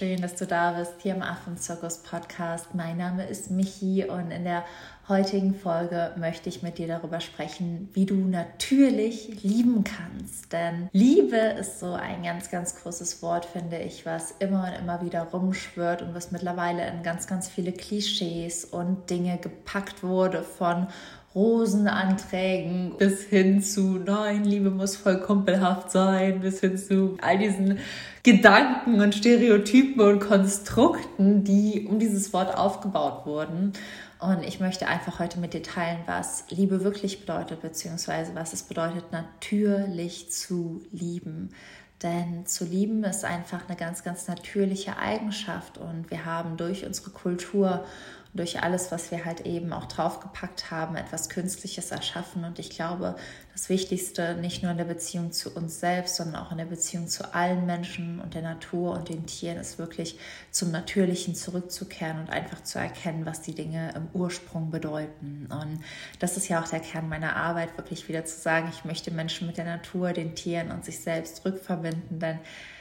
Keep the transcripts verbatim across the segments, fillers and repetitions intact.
schön, dass du da bist, hier im Affenzirkus-Podcast. Mein Name ist Michi und in der heutigen Folge möchte ich mit dir darüber sprechen, wie du natürlich lieben kannst. Denn Liebe ist so ein ganz, ganz großes Wort, finde ich, was immer und immer wieder rumschwirrt und was mittlerweile in ganz, ganz viele Klischees und Dinge gepackt wurde, von Rosenanträgen bis hin zu nein, Liebe muss voll kumpelhaft sein, bis hin zu all diesen Gedanken und Stereotypen und Konstrukten, die um dieses Wort aufgebaut wurden. Und ich möchte einfach heute mit dir teilen, was Liebe wirklich bedeutet, beziehungsweise was es bedeutet, natürlich zu lieben. Denn zu lieben ist einfach eine ganz, ganz natürliche Eigenschaft und wir haben durch unsere Kultur, durch alles, was wir halt eben auch draufgepackt haben, etwas Künstliches erschaffen. Und ich glaube, das Wichtigste, nicht nur in der Beziehung zu uns selbst, sondern auch in der Beziehung zu allen Menschen und der Natur und den Tieren, ist wirklich zum Natürlichen zurückzukehren und einfach zu erkennen, was die Dinge im Ursprung bedeuten. Und das ist ja auch der Kern meiner Arbeit, wirklich wieder zu sagen, ich möchte Menschen mit der Natur, den Tieren und sich selbst rückverbinden, denn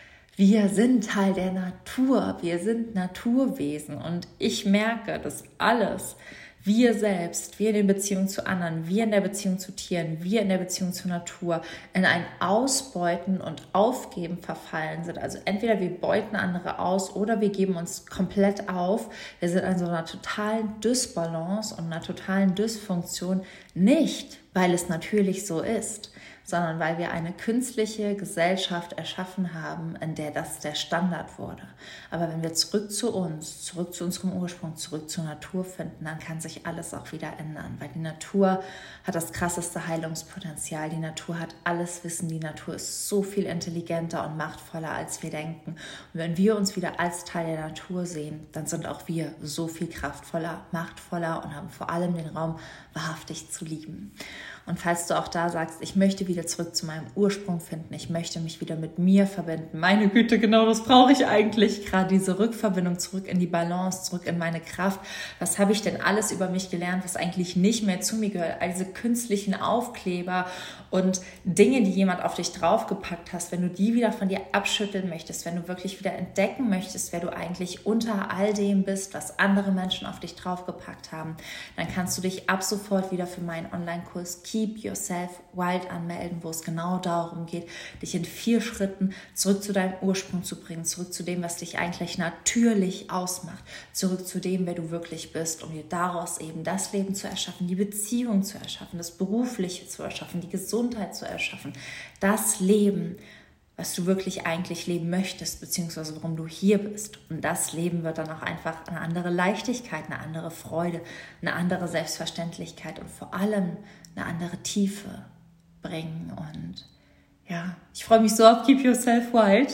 wir sind Teil der Natur, wir sind Naturwesen und ich merke, dass alles, wir selbst, wir in der Beziehung zu anderen, wir in der Beziehung zu Tieren, wir in der Beziehung zur Natur in ein Ausbeuten und Aufgeben verfallen sind. Also entweder wir beuten andere aus oder wir geben uns komplett auf. Wir sind in so einer totalen Dysbalance und einer totalen Dysfunktion, nicht weil es natürlich so ist, sondern weil wir eine künstliche Gesellschaft erschaffen haben, in der das der Standard wurde. Aber wenn wir zurück zu uns, zurück zu unserem Ursprung, zurück zur Natur finden, dann kann sich alles auch wieder ändern, weil die Natur hat das krasseste Heilungspotenzial, die Natur hat alles Wissen, die Natur ist so viel intelligenter und machtvoller, als wir denken. Und wenn wir uns wieder als Teil der Natur sehen, dann sind auch wir so viel kraftvoller, machtvoller und haben vor allem den Raum, wahrhaftig zu lieben. Und falls du auch da sagst, ich möchte wieder zurück zu meinem Ursprung finden, ich möchte mich wieder mit mir verbinden, meine Güte, genau das brauche ich eigentlich, gerade diese Rückverbindung zurück in die Balance, zurück in meine Kraft. Was habe ich denn alles über mich gelernt, was eigentlich nicht mehr zu mir gehört? All diese künstlichen Aufkleber und Dinge, die jemand auf dich draufgepackt hast, wenn du die wieder von dir abschütteln möchtest, wenn du wirklich wieder entdecken möchtest, wer du eigentlich unter all dem bist, was andere Menschen auf dich draufgepackt haben, dann kannst du dich ab sofort wieder für meinen Online-Kurs Keep Yourself Wild anmelden, wo es genau darum geht, dich in vier Schritten zurück zu deinem Ursprung zu bringen, zurück zu dem, was dich eigentlich natürlich ausmacht, zurück zu dem, wer du wirklich bist, um dir daraus eben das Leben zu erschaffen, die Beziehung zu erschaffen, das Berufliche zu erschaffen, die Gesundheit zu erschaffen, das Leben, was du wirklich eigentlich leben möchtest, beziehungsweise warum du hier bist. Und das Leben wird dann auch einfach eine andere Leichtigkeit, eine andere Freude, eine andere Selbstverständlichkeit und vor allem eine andere Tiefe bringen. Und ja, ich freue mich so auf Keep Yourself Wild.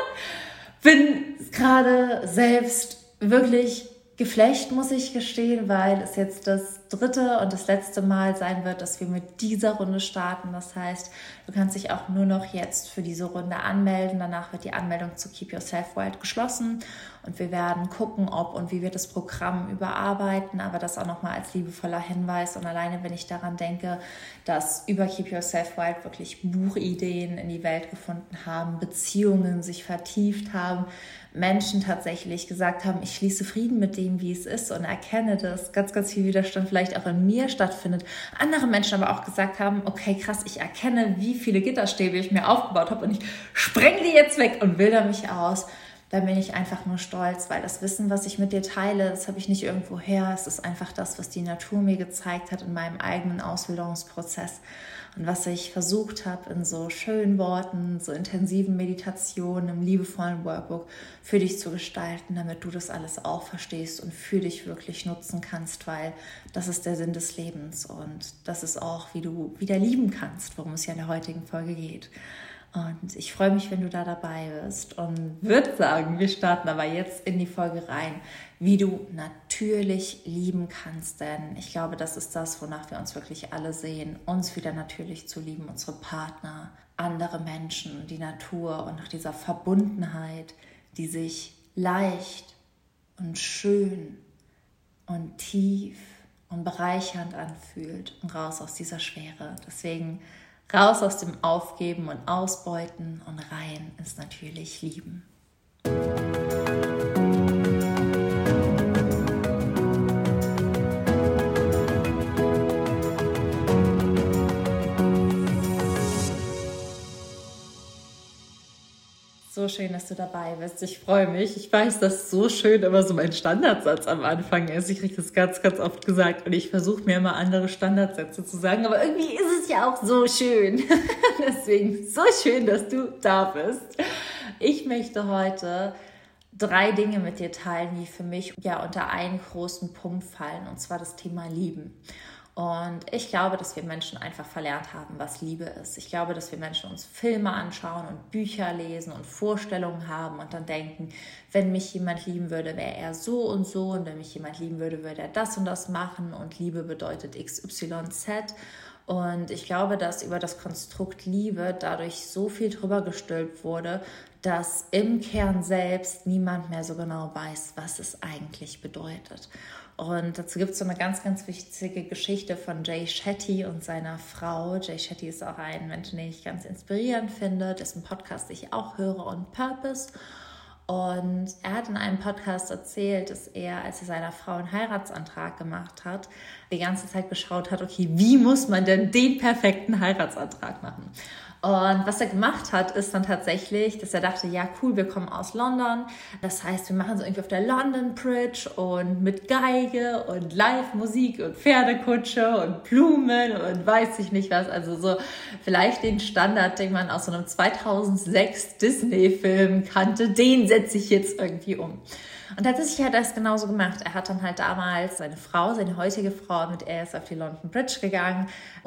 Bin gerade selbst wirklich geflasht, muss ich gestehen, weil es jetzt das dritte und das letzte Mal sein wird, dass wir mit dieser Runde starten. Das heißt, du kannst dich auch nur noch jetzt für diese Runde anmelden. Danach wird die Anmeldung zu Keep Yourself Wild geschlossen und wir werden gucken, ob und wie wir das Programm überarbeiten, aber das auch nochmal als liebevoller Hinweis. Und alleine, wenn ich daran denke, dass über Keep Yourself Wild wirklich Buchideen in die Welt gefunden haben, Beziehungen sich vertieft haben, Menschen tatsächlich gesagt haben, ich schließe Frieden mit dem, wie es ist und erkenne, dass ganz, ganz viel Widerstand vielleicht auch in mir stattfindet. Andere Menschen aber auch gesagt haben, okay, krass, ich erkenne, wie viele Gitterstäbe ich mir aufgebaut habe und ich spreng die jetzt weg und wilder mich aus. Dann bin ich einfach nur stolz, weil das Wissen, was ich mit dir teile, das habe ich nicht irgendwo her. Es ist einfach das, was die Natur mir gezeigt hat in meinem eigenen Ausbildungsprozess und was ich versucht habe, in so schönen Worten, so intensiven Meditationen, im liebevollen Workbook für dich zu gestalten, damit du das alles auch verstehst und für dich wirklich nutzen kannst, weil das ist der Sinn des Lebens und das ist auch, wie du wieder lieben kannst, worum es ja in der heutigen Folge geht. Und ich freue mich, wenn du da dabei bist und würde sagen, wir starten aber jetzt in die Folge rein, wie du natürlich lieben kannst, denn ich glaube, das ist das, wonach wir uns wirklich alle sehen, uns wieder natürlich zu lieben, unsere Partner, andere Menschen, die Natur und nach dieser Verbundenheit, die sich leicht und schön und tief und bereichernd anfühlt und raus aus dieser Schwere. Deswegen raus aus dem Aufgeben und Ausbeuten und rein ins natürlich Lieben. so schön, dass du dabei bist. Ich freue mich. Ich weiß, dass so schön immer so mein Standardsatz am Anfang ist. Ich kriege das ganz, ganz oft gesagt und ich versuche mir immer andere Standardsätze zu sagen, aber irgendwie ist es ja auch so schön. Deswegen so schön, dass du da bist. Ich möchte heute drei Dinge mit dir teilen, die für mich ja unter einen großen Punkt fallen, und zwar das Thema Lieben. Und ich glaube, dass wir Menschen einfach verlernt haben, was Liebe ist. Ich glaube, dass wir Menschen uns Filme anschauen und Bücher lesen und Vorstellungen haben und dann denken, wenn mich jemand lieben würde, wäre er so und so, und wenn mich jemand lieben würde, würde er das und das machen, und Liebe bedeutet X Y Z. Und ich glaube, dass über das Konstrukt Liebe dadurch so viel drüber gestülpt wurde, dass im Kern selbst niemand mehr so genau weiß, was es eigentlich bedeutet. Und dazu gibt es so eine ganz, ganz wichtige Geschichte von Jay Shetty und seiner Frau. Jay Shetty ist auch ein Mensch, den ich ganz inspirierend finde, dessen Podcast ich auch höre, On Purpose. Und er hat in einem Podcast erzählt, dass er, als er seiner Frau einen Heiratsantrag gemacht hat, die ganze Zeit geschaut hat, okay, wie muss man denn den perfekten Heiratsantrag machen? Und was er gemacht hat, ist dann tatsächlich, dass er dachte, ja cool, wir kommen aus London. Das heißt, wir machen so irgendwie auf der London Bridge und mit Geige und Live-Musik und Pferdekutsche und Blumen und weiß ich nicht was. Also so vielleicht den Standard, den man aus so einem zweitausendsechs Disney-Film kannte, den setze ich jetzt irgendwie um. Und tatsächlich hat er es genauso gemacht. Er hat dann halt damals seine Frau, seine heutige Frau, mit der er ist auf die London Bridge gegangen,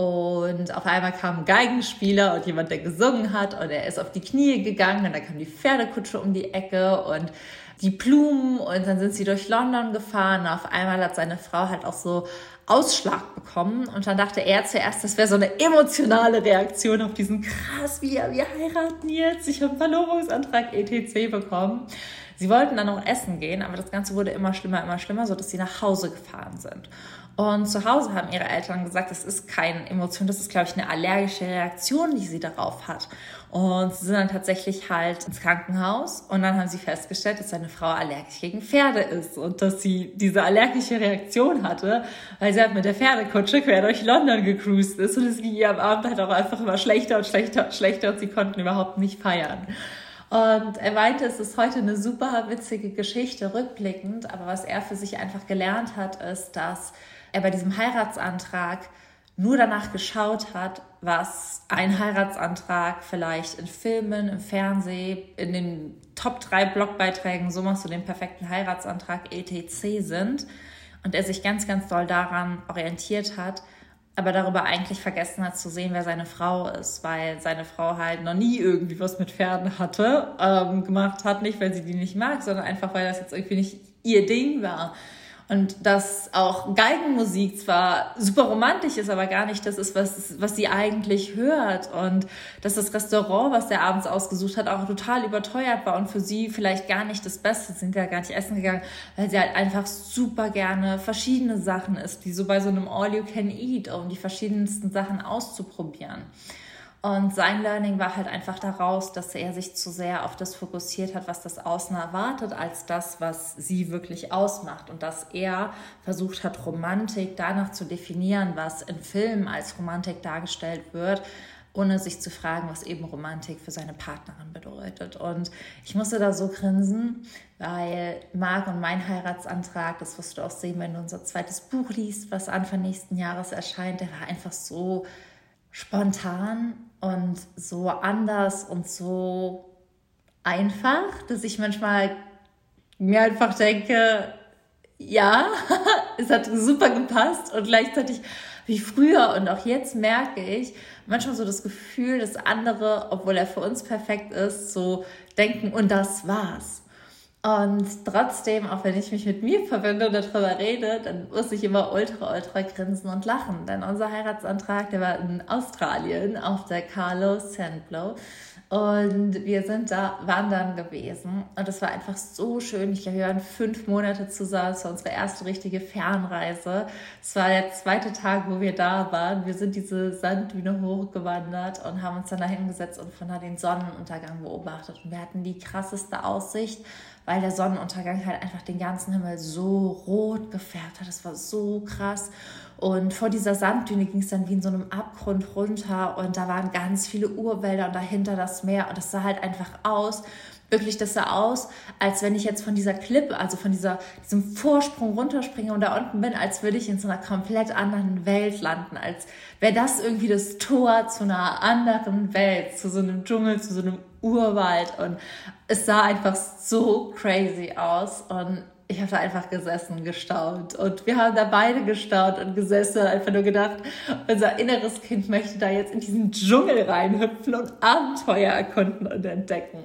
und auf einmal kam ein Geigenspieler und jemand, der gesungen hat, und er ist auf die Knie gegangen und dann kam die Pferdekutsche um die Ecke und die Blumen, und dann sind sie durch London gefahren, und auf einmal hat seine Frau halt auch so Ausschlag bekommen, und dann dachte er zuerst, das wäre so eine emotionale Reaktion auf diesen krass, wir, wir heiraten jetzt, ich habe einen Verlobungsantrag et cetera bekommen. Sie wollten dann noch essen gehen, aber das Ganze wurde immer schlimmer, immer schlimmer, sodass sie nach Hause gefahren sind. Und zu Hause haben ihre Eltern gesagt, das ist keine Emotion, das ist, glaube ich, eine allergische Reaktion, die sie darauf hat. Und sie sind dann tatsächlich halt ins Krankenhaus, und dann haben sie festgestellt, dass seine Frau allergisch gegen Pferde ist und dass sie diese allergische Reaktion hatte, weil sie halt mit der Pferdekutsche quer durch London gecruised ist, und es ging ihr am Abend halt auch einfach immer schlechter und schlechter und schlechter, und sie konnten überhaupt nicht feiern. Und er meinte, es ist heute eine super witzige Geschichte rückblickend, aber was er für sich einfach gelernt hat, ist, dass er bei diesem Heiratsantrag nur danach geschaut hat, was ein Heiratsantrag vielleicht in Filmen, im Fernsehen, in den Top drei Blogbeiträgen, so machst du den perfekten Heiratsantrag et cetera sind, und er sich ganz, ganz doll daran orientiert hat, aber darüber eigentlich vergessen hat zu sehen, wer seine Frau ist, weil seine Frau halt noch nie irgendwie was mit Pferden hatte, ähm, gemacht hat, nicht weil sie die nicht mag, sondern einfach, weil das jetzt irgendwie nicht ihr Ding war. Und dass auch Geigenmusik zwar super romantisch ist, aber gar nicht das ist, was, was sie eigentlich hört. Und dass das Restaurant, was der abends ausgesucht hat, auch total überteuert war und für sie vielleicht gar nicht das Beste. Sie sind ja gar nicht essen gegangen, weil sie halt einfach super gerne verschiedene Sachen isst, wie so bei so einem All-You-Can-Eat, um die verschiedensten Sachen auszuprobieren. Und sein Learning war halt einfach daraus, dass er sich zu sehr auf das fokussiert hat, was das Außen erwartet, als das, was sie wirklich ausmacht. Und dass er versucht hat, Romantik danach zu definieren, was in Filmen als Romantik dargestellt wird, ohne sich zu fragen, was eben Romantik für seine Partnerin bedeutet. Und ich musste da so grinsen, weil Marc und mein Heiratsantrag, das wirst du auch sehen, wenn du unser zweites Buch liest, was Anfang nächsten Jahres erscheint, der war einfach so spontan und so anders und so einfach, dass ich manchmal mir einfach denke, ja, es hat super gepasst, und gleichzeitig wie früher und auch jetzt merke ich manchmal so das Gefühl, dass andere, obwohl er für uns perfekt ist, so denken, und das war's. Und trotzdem, auch wenn ich mich mit mir verbinde und darüber rede, dann muss ich immer ultra, ultra grinsen und lachen. Denn unser Heiratsantrag, der war in Australien auf der Carlo Sandblow. Und wir sind da wandern gewesen. Und es war einfach so schön. Ich glaube, wir waren fünf Monate zusammen. Es war unsere erste richtige Fernreise. Es war der zweite Tag, wo wir da waren. Wir sind diese Sanddüne hochgewandert und haben uns dann da hingesetzt und von da den Sonnenuntergang beobachtet. Und wir hatten die krasseste Aussicht, weil der Sonnenuntergang halt einfach den ganzen Himmel so rot gefärbt hat. Das war so krass. Und vor dieser Sanddüne ging es dann wie in so einem Abgrund runter, und da waren ganz viele Urwälder und dahinter das Meer, und das sah halt einfach aus, Wirklich, das sah aus, als wenn ich jetzt von dieser Klippe, also von dieser, diesem Vorsprung runterspringe und da unten bin, als würde ich in so einer komplett anderen Welt landen, als wäre das irgendwie das Tor zu einer anderen Welt, zu so einem Dschungel, zu so einem Urwald, und es sah einfach so crazy aus und ich habe da einfach gesessen, gestaunt, und wir haben da beide gestaunt und gesessen und einfach nur gedacht, unser inneres Kind möchte da jetzt in diesen Dschungel reinhüpfen und Abenteuer erkunden und entdecken.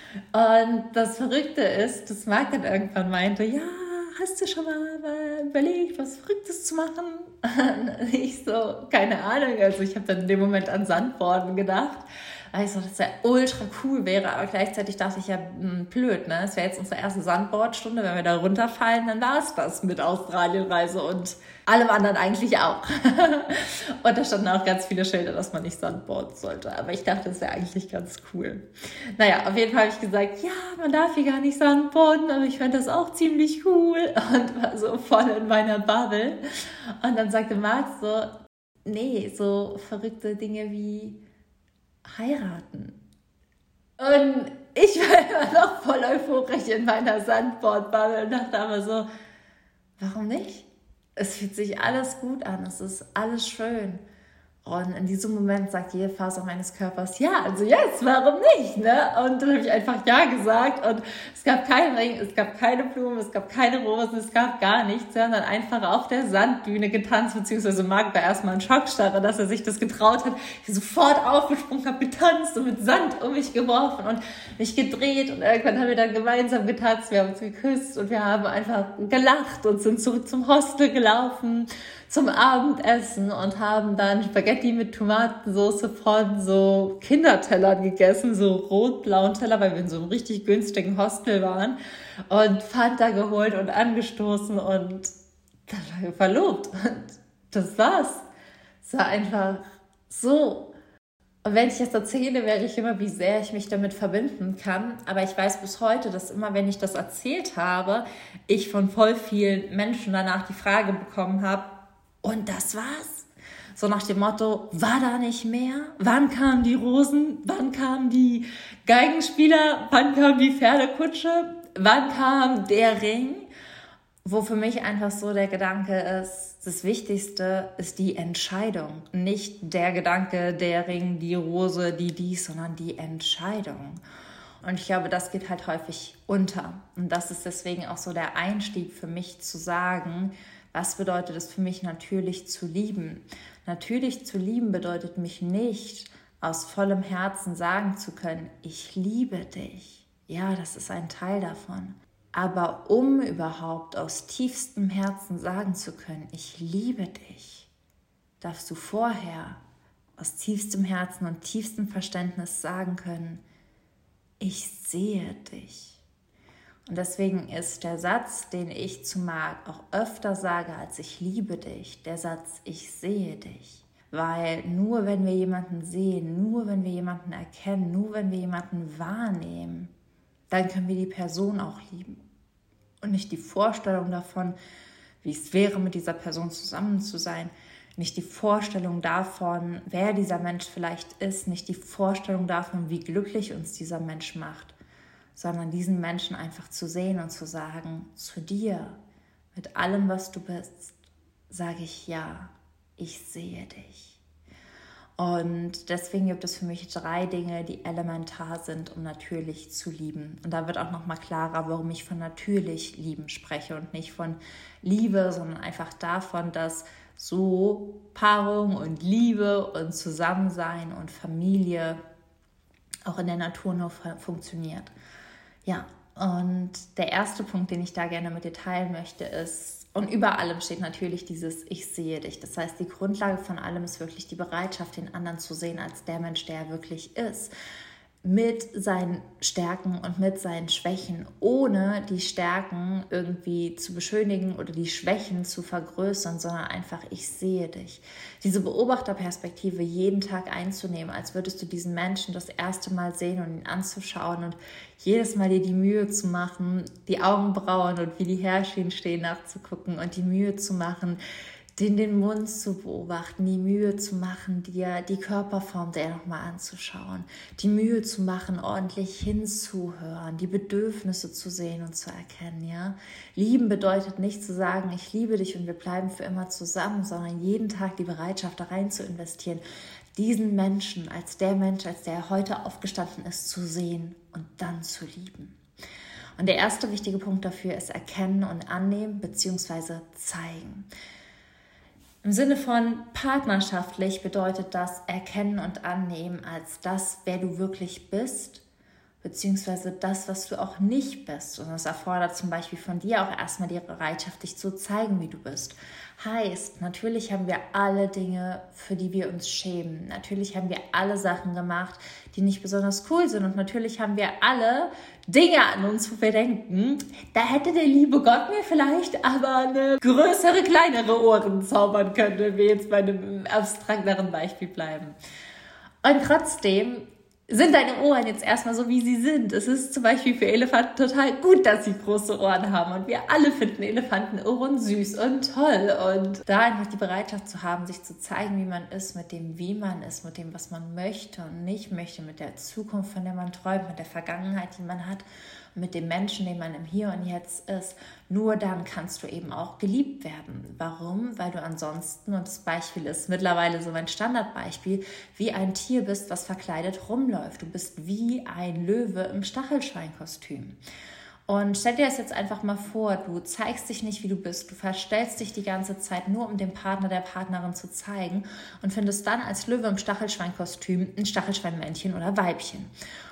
Und das Verrückte ist, dass Marc dann irgendwann meinte, ja, hast du schon mal, mal überlegt, was Verrücktes zu machen? Und ich so, keine Ahnung, also ich habe dann in dem Moment an Sandborden gedacht, weil ich so, dass ja ultra cool wäre, aber gleichzeitig dachte ich ja, mh, blöd, ne? Es wäre jetzt unsere erste Sandbordstunde, wenn wir da runterfallen, dann war es das mit Australienreise und allem anderen eigentlich auch. Und da standen auch ganz viele Schilder, dass man nicht Sandboarden sollte, aber ich dachte, das wäre eigentlich ganz cool. Naja, auf jeden Fall habe ich gesagt, ja, man darf hier gar nicht Sandborden, aber ich fand das auch ziemlich cool und war so voll in meiner Bubble. Und dann sagte Marc so, nee, so verrückte Dinge wie heiraten. Und ich war immer noch voll euphorisch in meiner Sandboard-Bubble und dachte aber so, warum nicht? Es fühlt sich alles gut an, es ist alles schön. Und in diesem Moment sagt jede Faser meines Körpers, ja, also jetzt, warum nicht, ne? Und dann habe ich einfach ja gesagt und es gab keinen Ring, es gab keine Blumen, es gab keine Rosen, es gab gar nichts, sondern einfach auf der Sanddüne getanzt, beziehungsweise Marc war erstmal in Schockstarre, dass er sich das getraut hat. Ich sofort aufgesprungen, habe getanzt und mit Sand um mich geworfen und mich gedreht und irgendwann haben wir dann gemeinsam getanzt, wir haben uns geküsst und wir haben einfach gelacht und sind zurück zum Hostel gelaufen, zum Abendessen, und haben dann Spaghetti mit Tomatensauce von so Kindertellern gegessen, so rot-blauen Teller, weil wir in so einem richtig günstigen Hostel waren, und Fanta geholt und angestoßen und dann waren wir verlobt und das war's. Es war einfach so. Und wenn ich das erzähle, wäre ich immer, wie sehr ich mich damit verbinden kann. Aber ich weiß bis heute, dass immer, wenn ich das erzählt habe, ich von voll vielen Menschen danach die Frage bekommen habe, und das war's? So nach dem Motto, war da nicht mehr? Wann kamen die Rosen? Wann kamen die Geigenspieler? Wann kam die Pferdekutsche? Wann kam der Ring? Wo für mich einfach so der Gedanke ist, das Wichtigste ist die Entscheidung. Nicht der Gedanke, der Ring, die Rose, die dies, sondern die Entscheidung. Und ich glaube, das geht halt häufig unter. Und das ist deswegen auch so der Einstieg für mich zu sagen, was bedeutet es für mich, natürlich zu lieben? Natürlich zu lieben bedeutet mich nicht, aus vollem Herzen sagen zu können, ich liebe dich. Ja, das ist ein Teil davon. Aber um überhaupt aus tiefstem Herzen sagen zu können, ich liebe dich, darfst du vorher aus tiefstem Herzen und tiefstem Verständnis sagen können, ich sehe dich. Und deswegen ist der Satz, den ich zu Marc auch öfter sage, als ich liebe dich, der Satz, ich sehe dich. Weil nur wenn wir jemanden sehen, nur wenn wir jemanden erkennen, nur wenn wir jemanden wahrnehmen, dann können wir die Person auch lieben. Und nicht die Vorstellung davon, wie es wäre, mit dieser Person zusammen zu sein, nicht die Vorstellung davon, wer dieser Mensch vielleicht ist, nicht die Vorstellung davon, wie glücklich uns dieser Mensch macht, sondern diesen Menschen einfach zu sehen und zu sagen, zu dir, mit allem, was du bist, sage ich ja, ich sehe dich. Und deswegen gibt es für mich drei Dinge, die elementar sind, um natürlich zu lieben. Und da wird auch nochmal klarer, warum ich von natürlich lieben spreche und nicht von Liebe, sondern einfach davon, dass so Paarung und Liebe und Zusammensein und Familie auch in der Natur nur funktioniert. Ja, und der erste Punkt, den ich da gerne mit dir teilen möchte, ist, und über allem steht natürlich dieses Ich sehe dich. Das heißt, die Grundlage von allem ist wirklich die Bereitschaft, den anderen zu sehen als der Mensch, der er wirklich ist. Mit seinen Stärken und mit seinen Schwächen, ohne die Stärken irgendwie zu beschönigen oder die Schwächen zu vergrößern, sondern einfach, ich sehe dich. Diese Beobachterperspektive jeden Tag einzunehmen, als würdest du diesen Menschen das erste Mal sehen und ihn anzuschauen und jedes Mal dir die Mühe zu machen, die Augenbrauen und wie die Härchen stehen nachzugucken und die Mühe zu machen, den, den Mund zu beobachten, die Mühe zu machen, dir die Körperform der nochmal anzuschauen, die Mühe zu machen, ordentlich hinzuhören, die Bedürfnisse zu sehen und zu erkennen, ja. Lieben bedeutet nicht zu sagen, ich liebe dich und wir bleiben für immer zusammen, sondern jeden Tag die Bereitschaft da rein zu investieren, diesen Menschen als der Mensch, als der er heute aufgestanden ist, zu sehen und dann zu lieben. Und der erste wichtige Punkt dafür ist erkennen und annehmen bzw. zeigen. Im Sinne von partnerschaftlich bedeutet das Erkennen und Annehmen als das, wer du wirklich bist, beziehungsweise das, was du auch nicht bist. Und das erfordert zum Beispiel von dir auch erstmal die Bereitschaft, dich zu zeigen, wie du bist. Heißt, natürlich haben wir alle Dinge, für die wir uns schämen. Natürlich haben wir alle Sachen gemacht, die nicht besonders cool sind. Und natürlich haben wir alle Dinge an uns, wo wir denken, da hätte der liebe Gott mir vielleicht aber eine größere, kleinere Ohren zaubern können, wenn wir jetzt bei einem abstrakteren Beispiel bleiben. Und trotzdem sind deine Ohren jetzt erstmal so, wie sie sind. Es ist zum Beispiel für Elefanten total gut, dass sie große Ohren haben. Und wir alle finden Elefantenohren süß und toll. Und da einfach die Bereitschaft zu haben, sich zu zeigen, wie man ist, mit dem, wie man ist, mit dem, was man möchte und nicht möchte, mit der Zukunft, von der man träumt, mit der Vergangenheit, die man hat, mit dem Menschen, den man im Hier und Jetzt ist. Nur dann kannst du eben auch geliebt werden. Warum? Weil du ansonsten, und das Beispiel ist mittlerweile so mein Standardbeispiel, wie ein Tier bist, was verkleidet rumläuft. Du bist wie ein Löwe im Stachelschweinkostüm. Und stell dir das jetzt einfach mal vor, du zeigst dich nicht, wie du bist. Du verstellst dich die ganze Zeit nur, um dem Partner, der Partnerin zu zeigen und findest dann als Löwe im Stachelschweinkostüm ein Stachelschweinmännchen oder Weibchen.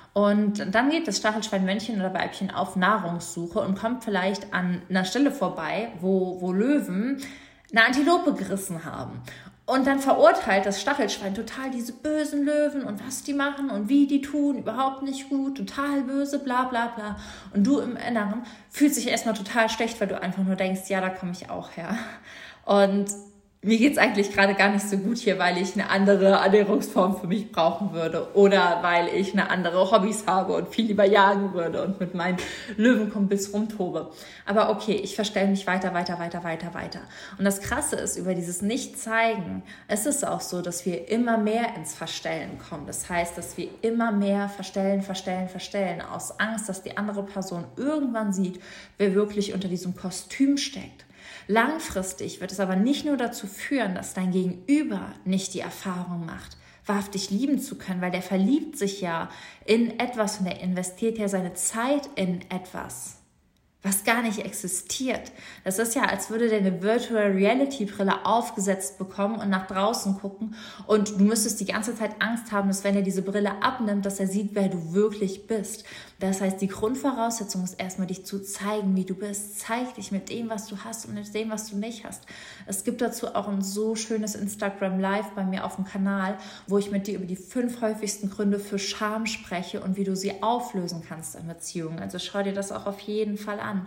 Und dann geht das Stachelschweinmännchen oder Weibchen auf Nahrungssuche und kommt vielleicht an einer Stelle vorbei, wo, wo Löwen eine Antilope gerissen haben. Und dann verurteilt das Stachelschwein total diese bösen Löwen und was die machen und wie die tun, überhaupt nicht gut, total böse, bla bla bla. Und du im Inneren fühlst dich erstmal total schlecht, weil du einfach nur denkst, ja, da komme ich auch her. Und mir geht's eigentlich gerade gar nicht so gut hier, weil ich eine andere Ernährungsform für mich brauchen würde oder weil ich eine andere Hobbys habe und viel lieber jagen würde und mit meinen Löwenkumpels rumtobe. Aber okay, ich verstelle mich weiter, weiter, weiter, weiter, weiter. Und das Krasse ist, über dieses Nicht-Zeigen, es ist auch so, dass wir immer mehr ins Verstellen kommen. Das heißt, dass wir immer mehr verstellen, verstellen, verstellen, aus Angst, dass die andere Person irgendwann sieht, wer wirklich unter diesem Kostüm steckt. Langfristig wird es aber nicht nur dazu führen, dass dein Gegenüber nicht die Erfahrung macht, wahrhaftig lieben zu können, weil der verliebt sich ja in etwas und der investiert ja seine Zeit in etwas, was gar nicht existiert. Das ist ja, als würde der eine Virtual Reality Brille aufgesetzt bekommen und nach draußen gucken und du müsstest die ganze Zeit Angst haben, dass wenn er diese Brille abnimmt, dass er sieht, wer du wirklich bist. Das heißt, die Grundvoraussetzung ist erstmal, dich zu zeigen, wie du bist. Zeig dich mit dem, was du hast und mit dem, was du nicht hast. Es gibt dazu auch ein so schönes Instagram Live bei mir auf dem Kanal, wo ich mit dir über die fünf häufigsten Gründe für Scham spreche und wie du sie auflösen kannst in Beziehungen. Also schau dir das auch auf jeden Fall an.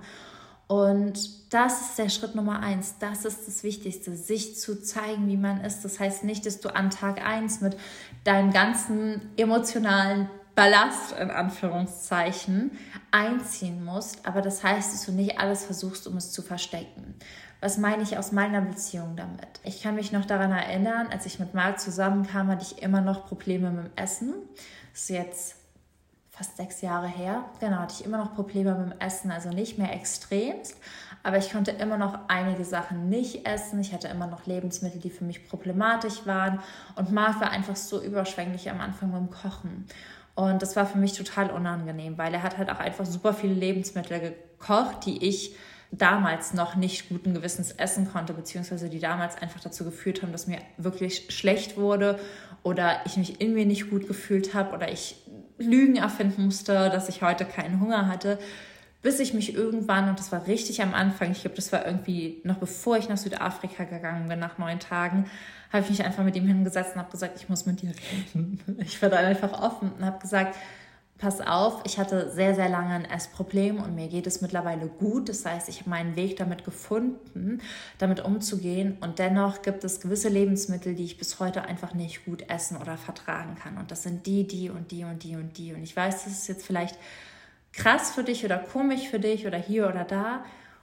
Und das ist der Schritt Nummer eins. Das ist das Wichtigste, sich zu zeigen, wie man ist. Das heißt nicht, dass du an Tag eins mit deinem ganzen emotionalen Ballast, in Anführungszeichen, einziehen musst. Aber das heißt, dass du nicht alles versuchst, um es zu verstecken. Was meine ich aus meiner Beziehung damit? Ich kann mich noch daran erinnern, als ich mit Marc zusammenkam, hatte ich immer noch Probleme mit dem Essen. Das ist jetzt fast sechs Jahre her. Genau, hatte ich immer noch Probleme mit dem Essen, also nicht mehr extremst, aber ich konnte immer noch einige Sachen nicht essen. Ich hatte immer noch Lebensmittel, die für mich problematisch waren und Marc war einfach so überschwänglich am Anfang beim Kochen. Und das war für mich total unangenehm, weil er hat halt auch einfach super viele Lebensmittel gekocht, die ich damals noch nicht guten Gewissens essen konnte, beziehungsweise die damals einfach dazu geführt haben, dass mir wirklich schlecht wurde oder ich mich in mir nicht gut gefühlt habe oder ich Lügen erfinden musste, dass ich heute keinen Hunger hatte, bis ich mich irgendwann, und das war richtig am Anfang, ich glaube, das war irgendwie noch bevor ich nach Südafrika gegangen bin, nach neun Tagen, habe ich mich einfach mit ihm hingesetzt und habe gesagt, ich muss mit dir reden. Ich war dann einfach offen und habe gesagt, pass auf, ich hatte sehr, sehr lange ein Essproblem und mir geht es mittlerweile gut. Das heißt, ich habe meinen Weg damit gefunden, damit umzugehen. Und dennoch gibt es gewisse Lebensmittel, die ich bis heute einfach nicht gut essen oder vertragen kann. Und das sind die, die und die und die und die. Und ich weiß, das ist jetzt vielleicht krass für dich oder komisch für dich oder hier oder da.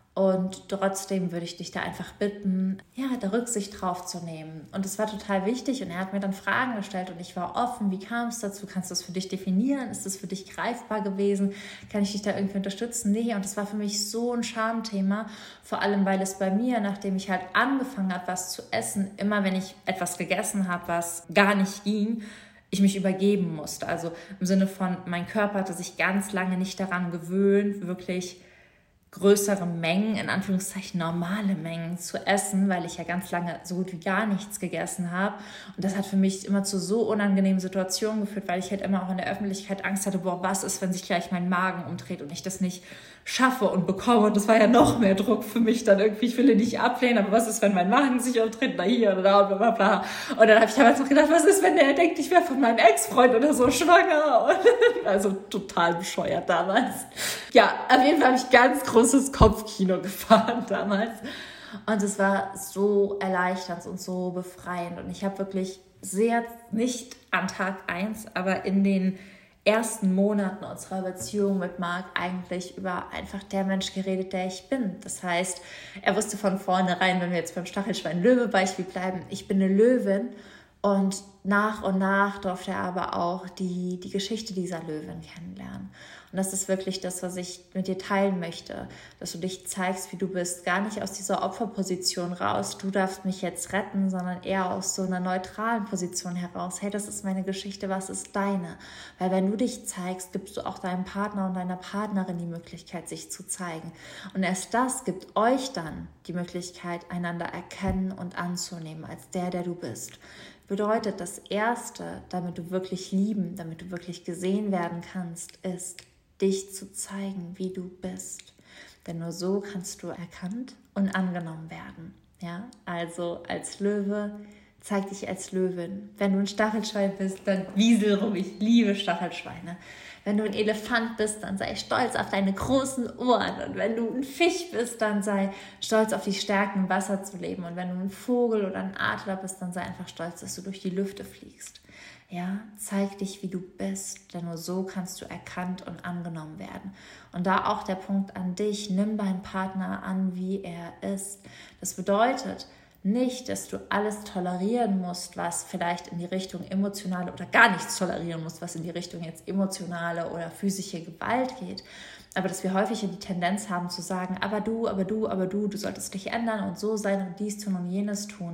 Und trotzdem würde ich dich da einfach bitten, ja, da Rücksicht drauf zu nehmen. Und es war total wichtig und er hat mir dann Fragen gestellt und ich war offen. Wie kam es dazu? Kannst du das für dich definieren? Ist das für dich greifbar gewesen? Kann ich dich da irgendwie unterstützen? Nee, und das war für mich so ein Schamthema. Vor allem, weil es bei mir, nachdem ich halt angefangen habe, was zu essen, immer wenn ich etwas gegessen habe, was gar nicht ging, ich mich übergeben musste. Also im Sinne von, mein Körper hatte sich ganz lange nicht daran gewöhnt, wirklich größere Mengen, in Anführungszeichen normale Mengen zu essen, weil ich ja ganz lange so gut wie gar nichts gegessen habe. Und das hat für mich immer zu so unangenehmen Situationen geführt, weil ich halt immer auch in der Öffentlichkeit Angst hatte, boah, was ist, wenn sich gleich mein Magen umdreht und ich das nicht schaffe und bekomme. Und das war ja noch mehr Druck für mich dann irgendwie. Ich will ihn nicht ablehnen, aber was ist, wenn mein Magen sich umdreht? Na hier oder da und bla bla bla. Und dann habe ich damals noch gedacht, was ist, wenn der denkt, ich wäre von meinem Ex-Freund oder so schwanger? Und also total bescheuert damals. Ja, auf jeden Fall habe ich ganz großes Kopfkino gefahren damals. Und es war so erleichternd und so befreiend. Und ich habe wirklich sehr, nicht an Tag eins, aber in den ersten Monaten unserer Beziehung mit Marc eigentlich über einfach der Mensch geredet, der ich bin. Das heißt, er wusste von vornherein, wenn wir jetzt beim Stachelschwein-Löwe-Beispiel bleiben, ich bin eine Löwin. Und nach und nach durfte er aber auch die, die Geschichte dieser Löwin kennenlernen. Und das ist wirklich das, was ich mit dir teilen möchte, dass du dich zeigst, wie du bist, gar nicht aus dieser Opferposition raus, du darfst mich jetzt retten, sondern eher aus so einer neutralen Position heraus. Hey, das ist meine Geschichte, was ist deine? Weil wenn du dich zeigst, gibst du auch deinem Partner und deiner Partnerin die Möglichkeit, sich zu zeigen. Und erst das gibt euch dann die Möglichkeit, einander erkennen und anzunehmen als der, der du bist. Bedeutet, das Erste, damit du wirklich lieben, damit du wirklich gesehen werden kannst, ist, dich zu zeigen, wie du bist. Denn nur so kannst du erkannt und angenommen werden. Ja? Also als Löwe, zeig dich als Löwin. Wenn du ein Stachelschwein bist, dann wiesel rum. Ich liebe Stachelschweine. Wenn du ein Elefant bist, dann sei stolz auf deine großen Ohren. Und wenn du ein Fisch bist, dann sei stolz auf die Stärken im Wasser zu leben. Und wenn du ein Vogel oder ein Adler bist, dann sei einfach stolz, dass du durch die Lüfte fliegst. Ja, zeig dich, wie du bist, denn nur so kannst du erkannt und angenommen werden. Und da auch der Punkt an dich, nimm deinen Partner an, wie er ist. Das bedeutet nicht, dass du alles tolerieren musst, was vielleicht in die Richtung emotionale oder gar nichts tolerieren musst, was in die Richtung jetzt emotionale oder physische Gewalt geht. Aber dass wir häufig die Tendenz haben zu sagen, aber du, aber du, aber du, du solltest dich ändern und so sein und dies tun und jenes tun.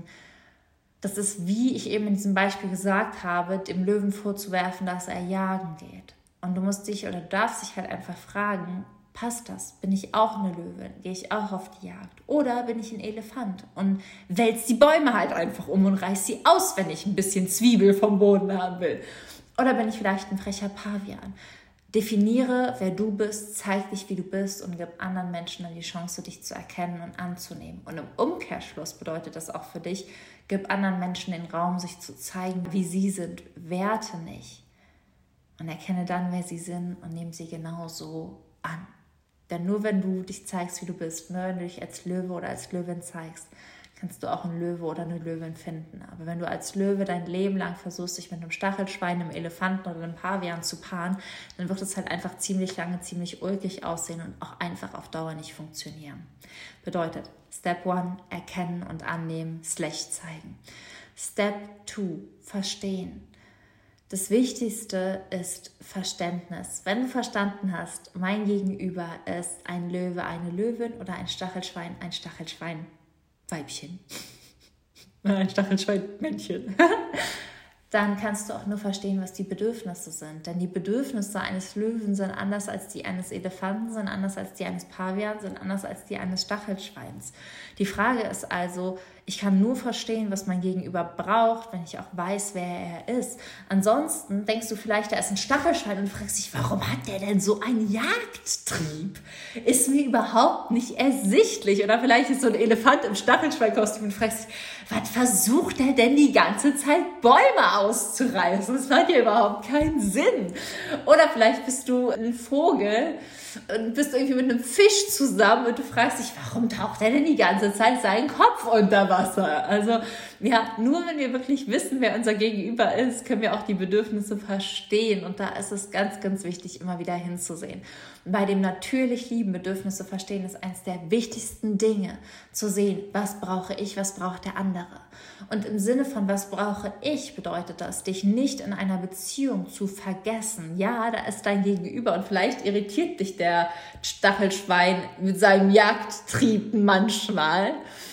Das ist, wie ich eben in diesem Beispiel gesagt habe, dem Löwen vorzuwerfen, dass er jagen geht. Und du musst dich oder du darfst dich halt einfach fragen, passt das? Bin ich auch eine Löwin? Gehe ich auch auf die Jagd? Oder bin ich ein Elefant und wälze die Bäume halt einfach um und reiß sie aus, wenn ich ein bisschen Zwiebel vom Boden haben will? Oder bin ich vielleicht ein frecher Pavian? Definiere, wer du bist, zeig dich, wie du bist und gib anderen Menschen dann die Chance, dich zu erkennen und anzunehmen. Und im Umkehrschluss bedeutet das auch für dich, gib anderen Menschen den Raum, sich zu zeigen, wie sie sind. Werte nicht. Und erkenne dann, wer sie sind und nehme sie genau so an. Denn nur wenn du dich zeigst, wie du bist, nur wenn du dich als Löwe oder als Löwin zeigst, kannst du auch einen Löwe oder eine Löwin finden. Aber wenn du als Löwe dein Leben lang versuchst, dich mit einem Stachelschwein, einem Elefanten oder einem Pavian zu paaren, dann wird es halt einfach ziemlich lange, ziemlich ulkig aussehen und auch einfach auf Dauer nicht funktionieren. Bedeutet, Step one, erkennen und annehmen, slash zeigen. Step two, verstehen. Das Wichtigste ist Verständnis. Wenn du verstanden hast, mein Gegenüber ist ein Löwe, eine Löwin oder ein Stachelschwein, ein Stachelschwein. Weibchen. Ein Stachelschwein-Männchen. Dann kannst du auch nur verstehen, was die Bedürfnisse sind. Denn die Bedürfnisse eines Löwen sind anders als die eines Elefanten, sind anders als die eines Pavians, sind anders als die eines Stachelschweins. Die Frage ist also, ich kann nur verstehen, was mein Gegenüber braucht, wenn ich auch weiß, wer er ist. Ansonsten denkst du vielleicht, er ist ein Stachelschwein und fragst dich, warum hat der denn so einen Jagdtrieb? Ist mir überhaupt nicht ersichtlich. Oder vielleicht ist so ein Elefant im Stachelschweinkostüm und fragst dich, was versucht er denn die ganze Zeit, Bäume auszureißen? Das macht ja überhaupt keinen Sinn. Oder vielleicht bist du ein Vogel und bist irgendwie mit einem Fisch zusammen und du fragst dich, warum taucht er denn die ganze Zeit seinen Kopf unter Wasser? Also ja, nur wenn wir wirklich wissen, wer unser Gegenüber ist, können wir auch die Bedürfnisse verstehen und da ist es ganz, ganz wichtig, immer wieder hinzusehen. Und bei dem natürlich Lieben, Bedürfnisse verstehen, ist eines der wichtigsten Dinge, zu sehen, was brauche ich, was braucht der andere. Und im Sinne von, was brauche ich, bedeutet das, dich nicht in einer Beziehung zu vergessen. Ja, da ist dein Gegenüber und vielleicht irritiert dich der Stachelschwein mit seinem Jagdtrieb manchmal,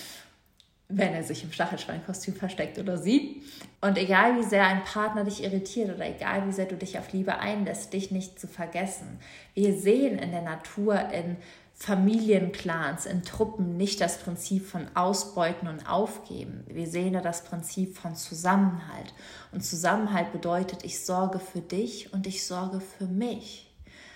wenn er sich im Stachelschweinkostüm versteckt oder sie. Und egal wie sehr ein Partner dich irritiert oder egal wie sehr du dich auf Liebe einlässt, dich nicht zu vergessen. Wir sehen in der Natur, in Familienclans, in Truppen nicht das Prinzip von Ausbeuten und Aufgeben. Wir sehen da das Prinzip von Zusammenhalt. Und Zusammenhalt bedeutet, ich sorge für dich und ich sorge für mich.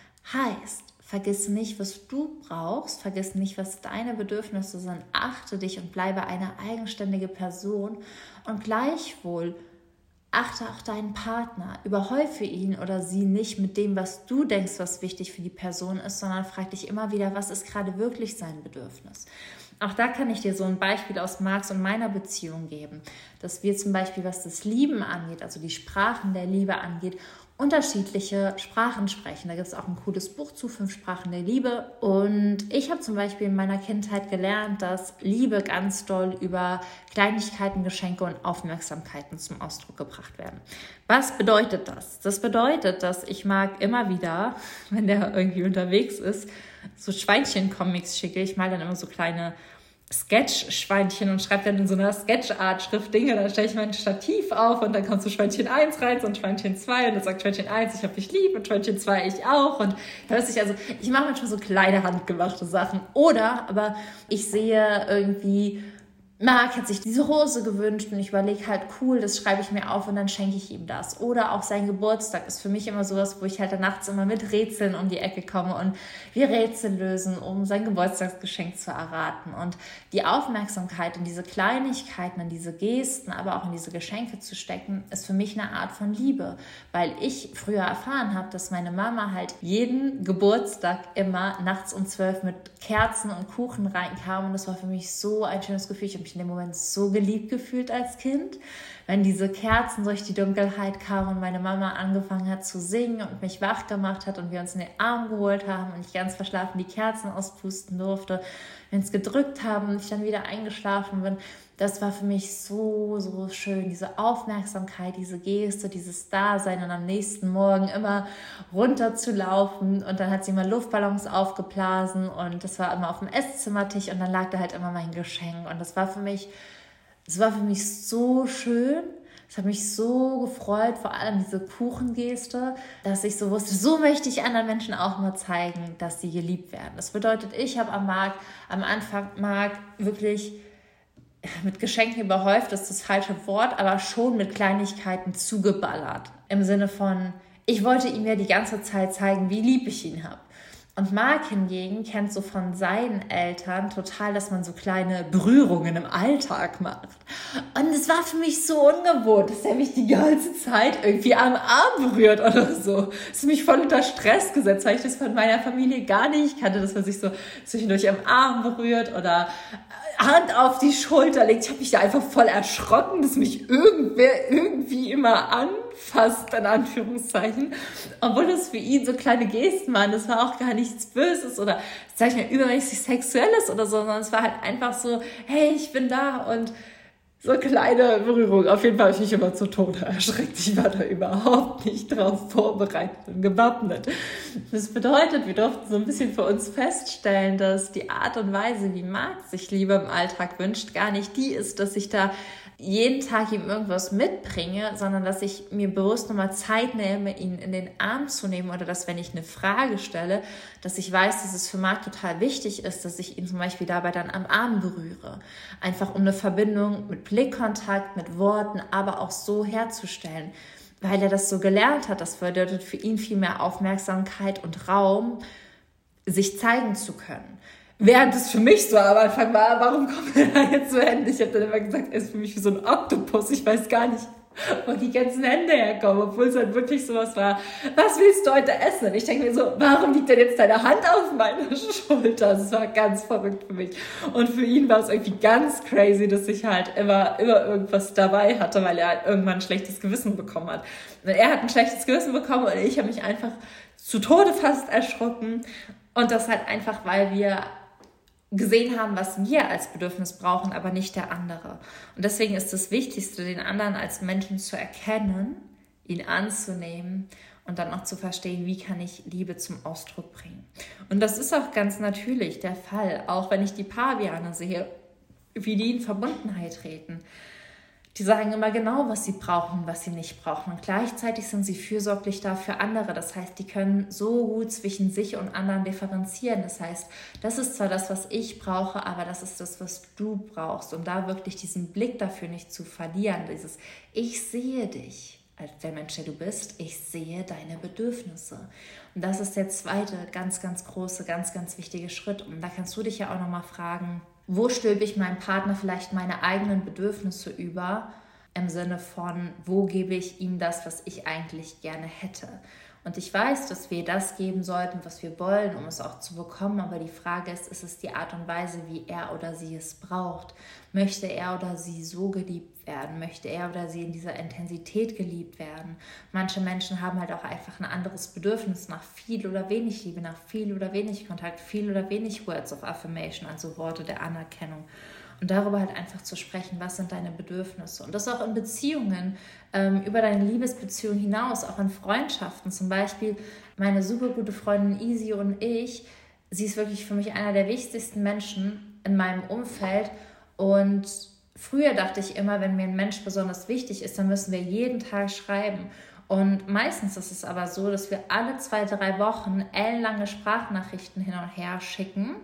Heißt, vergiss nicht, was du brauchst, vergiss nicht, was deine Bedürfnisse sind, achte dich und bleibe eine eigenständige Person und gleichwohl achte auch deinen Partner, überhäufe ihn oder sie nicht mit dem, was du denkst, was wichtig für die Person ist, sondern frag dich immer wieder, was ist gerade wirklich sein Bedürfnis. Auch da kann ich dir so ein Beispiel aus Marx und meiner Beziehung geben, dass wir zum Beispiel, was das Lieben angeht, also die Sprachen der Liebe angeht, unterschiedliche Sprachen sprechen. Da gibt es auch ein cooles Buch zu, Fünf Sprachen der Liebe. Und ich habe zum Beispiel in meiner Kindheit gelernt, dass Liebe ganz doll über Kleinigkeiten, Geschenke und Aufmerksamkeiten zum Ausdruck gebracht werden. Was bedeutet das? Das bedeutet, dass ich mag immer wieder, wenn der irgendwie unterwegs ist, so Schweinchen-Comics schicke. Ich mal dann immer so kleine Sketch-Schweinchen und schreibe dann in so einer Sketch-Art-Schrift Dinge, dann stelle ich mein Stativ auf und dann kommt so Schweinchen eins rein und Schweinchen zwei und dann sagt Schweinchen eins, ich hab dich lieb und Schweinchen zwei, ich auch und weiß ich, also ich mache manchmal so kleine handgemachte Sachen oder aber ich sehe irgendwie, Marc hat sich diese Hose gewünscht und ich überlege halt, cool, das schreibe ich mir auf und dann schenke ich ihm das. Oder auch sein Geburtstag ist für mich immer sowas, wo ich halt dann nachts immer mit Rätseln um die Ecke komme und wir Rätsel lösen, um sein Geburtstagsgeschenk zu erraten. Und die Aufmerksamkeit in diese Kleinigkeiten, in diese Gesten, aber auch in diese Geschenke zu stecken, ist für mich eine Art von Liebe. Weil ich früher erfahren habe, dass meine Mama halt jeden Geburtstag immer nachts um zwölf mit Kerzen und Kuchen reinkam und das war für mich so ein schönes Gefühl. Ich habe mich in dem Moment so geliebt gefühlt als Kind, wenn diese Kerzen durch die Dunkelheit kamen und meine Mama angefangen hat zu singen und mich wach gemacht hat und wir uns in den Arm geholt haben und ich ganz verschlafen die Kerzen auspusten durfte, wir uns gedrückt haben und ich dann wieder eingeschlafen bin. Das war für mich so, so schön, diese Aufmerksamkeit, diese Geste, dieses Dasein und am nächsten Morgen immer runter zu laufen und dann hat sie immer Luftballons aufgeblasen und das war immer auf dem Esszimmertisch und dann lag da halt immer mein Geschenk und das war für mich, das war für mich so schön. Es hat mich so gefreut, vor allem diese Kuchengeste, dass ich so wusste, so möchte ich anderen Menschen auch nur zeigen, dass sie geliebt werden. Das bedeutet, ich habe am Markt, am Anfang Marc wirklich mit Geschenken überhäuft, das ist das falsche Wort, aber schon mit Kleinigkeiten zugeballert. Im Sinne von, ich wollte ihm ja die ganze Zeit zeigen, wie lieb ich ihn habe. Und Marc hingegen kennt so von seinen Eltern total, dass man so kleine Berührungen im Alltag macht. Und es war für mich so ungewohnt, dass er mich die ganze Zeit irgendwie am Arm berührt oder so. Das hat mich voll unter Stress gesetzt, weil ich das von meiner Familie gar nicht kannte, dass man sich so zwischendurch am Arm berührt oder Hand auf die Schulter legt. Ich habe mich da einfach voll erschrocken, dass mich irgendwer irgendwie immer anfasst, in Anführungszeichen. Obwohl das für ihn so kleine Gesten waren. Das war auch gar nichts Böses oder, sag ich mal, übermäßig Sexuelles oder so, sondern es war halt einfach so, hey, ich bin da und so kleine Berührung. Auf jeden Fall habe ich mich immer zu Tode erschreckt. Ich war da überhaupt nicht drauf vorbereitet und gewappnet. Das bedeutet, wir durften so ein bisschen für uns feststellen, dass die Art und Weise, wie Marc sich Liebe im Alltag wünscht, gar nicht die ist, dass ich da jeden Tag ihm irgendwas mitbringe, sondern dass ich mir bewusst nochmal Zeit nehme, ihn in den Arm zu nehmen oder dass, wenn ich eine Frage stelle, dass ich weiß, dass es für Marc total wichtig ist, dass ich ihn zum Beispiel dabei dann am Arm berühre. Einfach um eine Verbindung mit Blickkontakt, mit Worten, aber auch so herzustellen, weil er das so gelernt hat. Das bedeutet für ihn viel mehr Aufmerksamkeit und Raum, sich zeigen zu können. Während es für mich so am Anfang war, warum kommt er da jetzt so Hände? Ich habe dann immer gesagt, er ist für mich wie so ein Oktopus. Ich weiß gar nicht, wo die ganzen Hände herkommen, obwohl es halt wirklich sowas war. Was willst du heute essen? Und ich denke mir so, warum liegt denn jetzt deine Hand auf meiner Schulter? Das war ganz verrückt für mich. Und für ihn war es irgendwie ganz crazy, dass ich halt immer, immer irgendwas dabei hatte, weil er halt irgendwann ein schlechtes Gewissen bekommen hat. Und er hat ein schlechtes Gewissen bekommen und ich habe mich einfach zu Tode fast erschrocken. Und das halt einfach, weil wir gesehen haben, was wir als Bedürfnis brauchen, aber nicht der andere. Und deswegen ist das Wichtigste, den anderen als Menschen zu erkennen, ihn anzunehmen und dann auch zu verstehen, wie kann ich Liebe zum Ausdruck bringen. Und das ist auch ganz natürlich der Fall, auch wenn ich die Paviane sehe, wie die in Verbundenheit treten. Die sagen immer genau, was sie brauchen, was sie nicht brauchen. Und gleichzeitig sind sie fürsorglich da für andere. Das heißt, die können so gut zwischen sich und anderen differenzieren. Das heißt, das ist zwar das, was ich brauche, aber das ist das, was du brauchst. Und da wirklich diesen Blick dafür nicht zu verlieren. Dieses, ich sehe dich als der Mensch, der du bist. Ich sehe deine Bedürfnisse. Und das ist der zweite ganz, ganz große, ganz, ganz wichtige Schritt. Und da kannst du dich ja auch nochmal fragen, wo stülpe ich meinem Partner vielleicht meine eigenen Bedürfnisse über, im Sinne von, wo gebe ich ihm das, was ich eigentlich gerne hätte. Und ich weiß, dass wir das geben sollten, was wir wollen, um es auch zu bekommen, aber die Frage ist, ist es die Art und Weise, wie er oder sie es braucht? Möchte er oder sie so geliebt werden? Möchte er oder sie in dieser Intensität geliebt werden? Manche Menschen haben halt auch einfach ein anderes Bedürfnis nach viel oder wenig Liebe, nach viel oder wenig Kontakt, viel oder wenig Words of Affirmation, also Worte der Anerkennung. Und darüber halt einfach zu sprechen, was sind deine Bedürfnisse. Und das auch in Beziehungen, ähm, über deine Liebesbeziehung hinaus, auch in Freundschaften. Zum Beispiel meine super gute Freundin Easy und ich, sie ist wirklich für mich einer der wichtigsten Menschen in meinem Umfeld. Und früher dachte ich immer, wenn mir ein Mensch besonders wichtig ist, dann müssen wir jeden Tag schreiben. Und meistens ist es aber so, dass wir alle zwei, drei Wochen ellenlange Sprachnachrichten hin und her schicken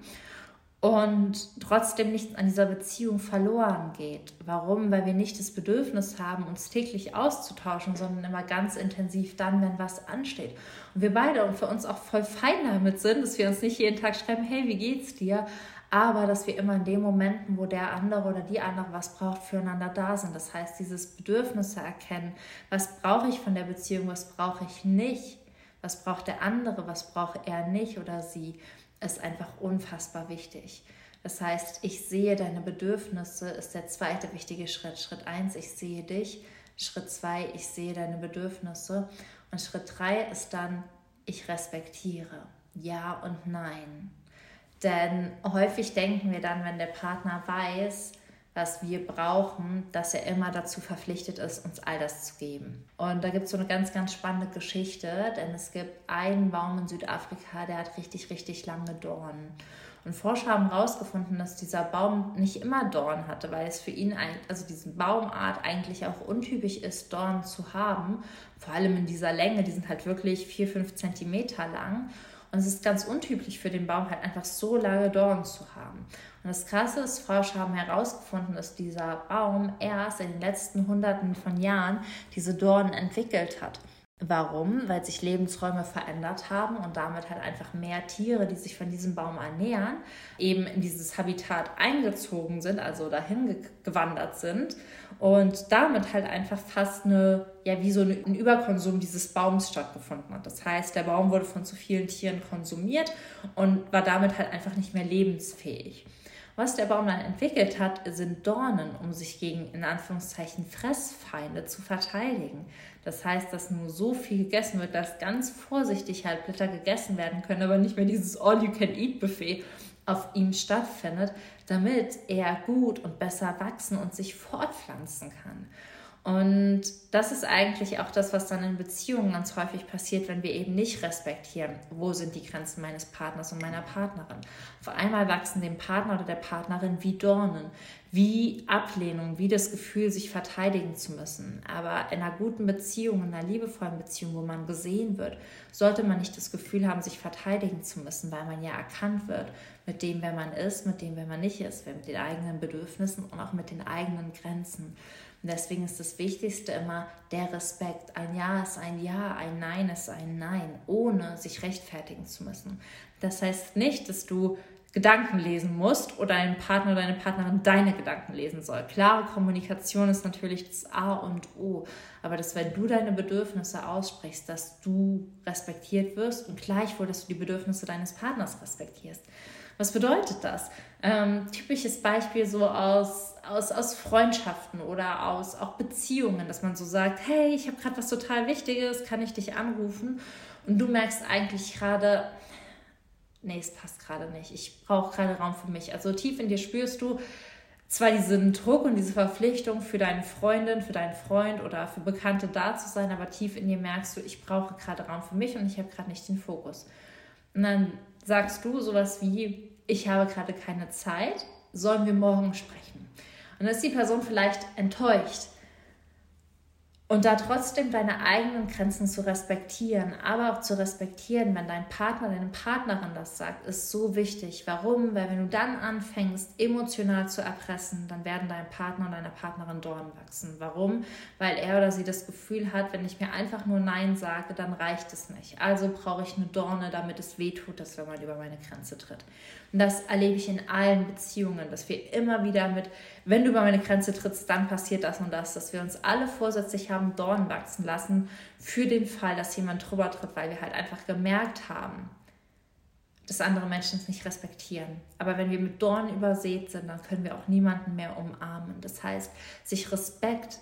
und trotzdem nichts an dieser Beziehung verloren geht. Warum? Weil wir nicht das Bedürfnis haben, uns täglich auszutauschen, sondern immer ganz intensiv dann, wenn was ansteht. Und wir beide und für uns auch voll fein damit sind, dass wir uns nicht jeden Tag schreiben, hey, wie geht's dir? Aber dass wir immer in den Momenten, wo der andere oder die andere was braucht, füreinander da sind. Das heißt, dieses Bedürfnisse erkennen, was brauche ich von der Beziehung, was brauche ich nicht, was braucht der andere, was braucht er nicht oder sie, ist einfach unfassbar wichtig. Das heißt, ich sehe deine Bedürfnisse, ist der zweite wichtige Schritt. Schritt eins, ich sehe dich. Schritt zwei, ich sehe deine Bedürfnisse. Und Schritt drei ist dann, ich respektiere. Ja und nein. Denn häufig denken wir dann, wenn der Partner weiß, was wir brauchen, dass er immer dazu verpflichtet ist, uns all das zu geben. Und da gibt es so eine ganz, ganz spannende Geschichte, denn es gibt einen Baum in Südafrika, der hat richtig, richtig lange Dornen. Und Forscher haben herausgefunden, dass dieser Baum nicht immer Dornen hatte, weil es für ihn, ein, also diese Baumart eigentlich auch untypisch ist, Dornen zu haben. Vor allem in dieser Länge, die sind halt wirklich vier, fünf Zentimeter lang. Und es ist ganz untypisch für den Baum, halt einfach so lange Dornen zu haben. Und das Krasse ist, Forscher haben herausgefunden, dass dieser Baum erst in den letzten Hunderten von Jahren diese Dornen entwickelt hat. Warum? Weil sich Lebensräume verändert haben und damit halt einfach mehr Tiere, die sich von diesem Baum ernähren, eben in dieses Habitat eingezogen sind, also dahin gewandert sind und damit halt einfach fast eine, ja wie so ein Überkonsum dieses Baums stattgefunden hat. Das heißt, der Baum wurde von zu vielen Tieren konsumiert und war damit halt einfach nicht mehr lebensfähig. Was der Baum dann entwickelt hat, sind Dornen, um sich gegen, in Anführungszeichen, Fressfeinde zu verteidigen. Das heißt, dass nur so viel gegessen wird, dass ganz vorsichtig halt Blätter gegessen werden können, aber nicht mehr dieses All-You-Can-Eat-Buffet auf ihm stattfindet, damit er gut und besser wachsen und sich fortpflanzen kann. Und das ist eigentlich auch das, was dann in Beziehungen ganz häufig passiert, wenn wir eben nicht respektieren, wo sind die Grenzen meines Partners und meiner Partnerin. Auf einmal wachsen dem Partner oder der Partnerin wie Dornen, wie Ablehnung, wie das Gefühl, sich verteidigen zu müssen. Aber in einer guten Beziehung, in einer liebevollen Beziehung, wo man gesehen wird, sollte man nicht das Gefühl haben, sich verteidigen zu müssen, weil man ja erkannt wird mit dem, wer man ist, mit dem, wer man nicht ist, mit den eigenen Bedürfnissen und auch mit den eigenen Grenzen. Und deswegen ist das Wichtigste immer der Respekt. Ein Ja ist ein Ja, ein Nein ist ein Nein, ohne sich rechtfertigen zu müssen. Das heißt nicht, dass du Gedanken lesen musst oder dein Partner oder deine Partnerin deine Gedanken lesen soll. Klare Kommunikation ist natürlich das A und O, aber dass, wenn du deine Bedürfnisse aussprichst, dass du respektiert wirst und gleichwohl, dass du die Bedürfnisse deines Partners respektierst. Was bedeutet das? Ähm, typisches Beispiel so aus, aus, aus Freundschaften oder aus auch Beziehungen, dass man so sagt, hey, ich habe gerade was total Wichtiges, kann ich dich anrufen? und du merkst eigentlich gerade, nee, es passt gerade nicht, ich brauche gerade Raum für mich. Also tief in dir spürst du zwar diesen Druck und diese Verpflichtung für deine Freundin, für deinen Freund oder für Bekannte da zu sein, aber tief in dir merkst du, ich brauche gerade Raum für mich und ich habe gerade nicht den Fokus. Und dann sagst du sowas wie, ich habe gerade keine Zeit, sollen wir morgen sprechen? Und dann ist die Person vielleicht enttäuscht. Und da trotzdem deine eigenen Grenzen zu respektieren, aber auch zu respektieren, wenn dein Partner, deine Partnerin das sagt, ist so wichtig. Warum? Weil wenn du dann anfängst, emotional zu erpressen, dann werden dein Partner und deine Partnerin Dornen wachsen. Warum? Weil er oder sie das Gefühl hat, wenn ich mir einfach nur Nein sage, dann reicht es nicht. Also brauche ich eine Dorne, damit es wehtut, dass jemand über meine Grenze tritt. Und das erlebe ich in allen Beziehungen, dass wir immer wieder mit, wenn du über meine Grenze trittst, dann passiert das und das, dass wir uns alle vorsätzlich haben, Dornen wachsen lassen für den Fall, dass jemand drüber tritt, weil wir halt einfach gemerkt haben, dass andere Menschen es nicht respektieren. Aber wenn wir mit Dornen übersät sind, dann können wir auch niemanden mehr umarmen. Das heißt, sich Respekt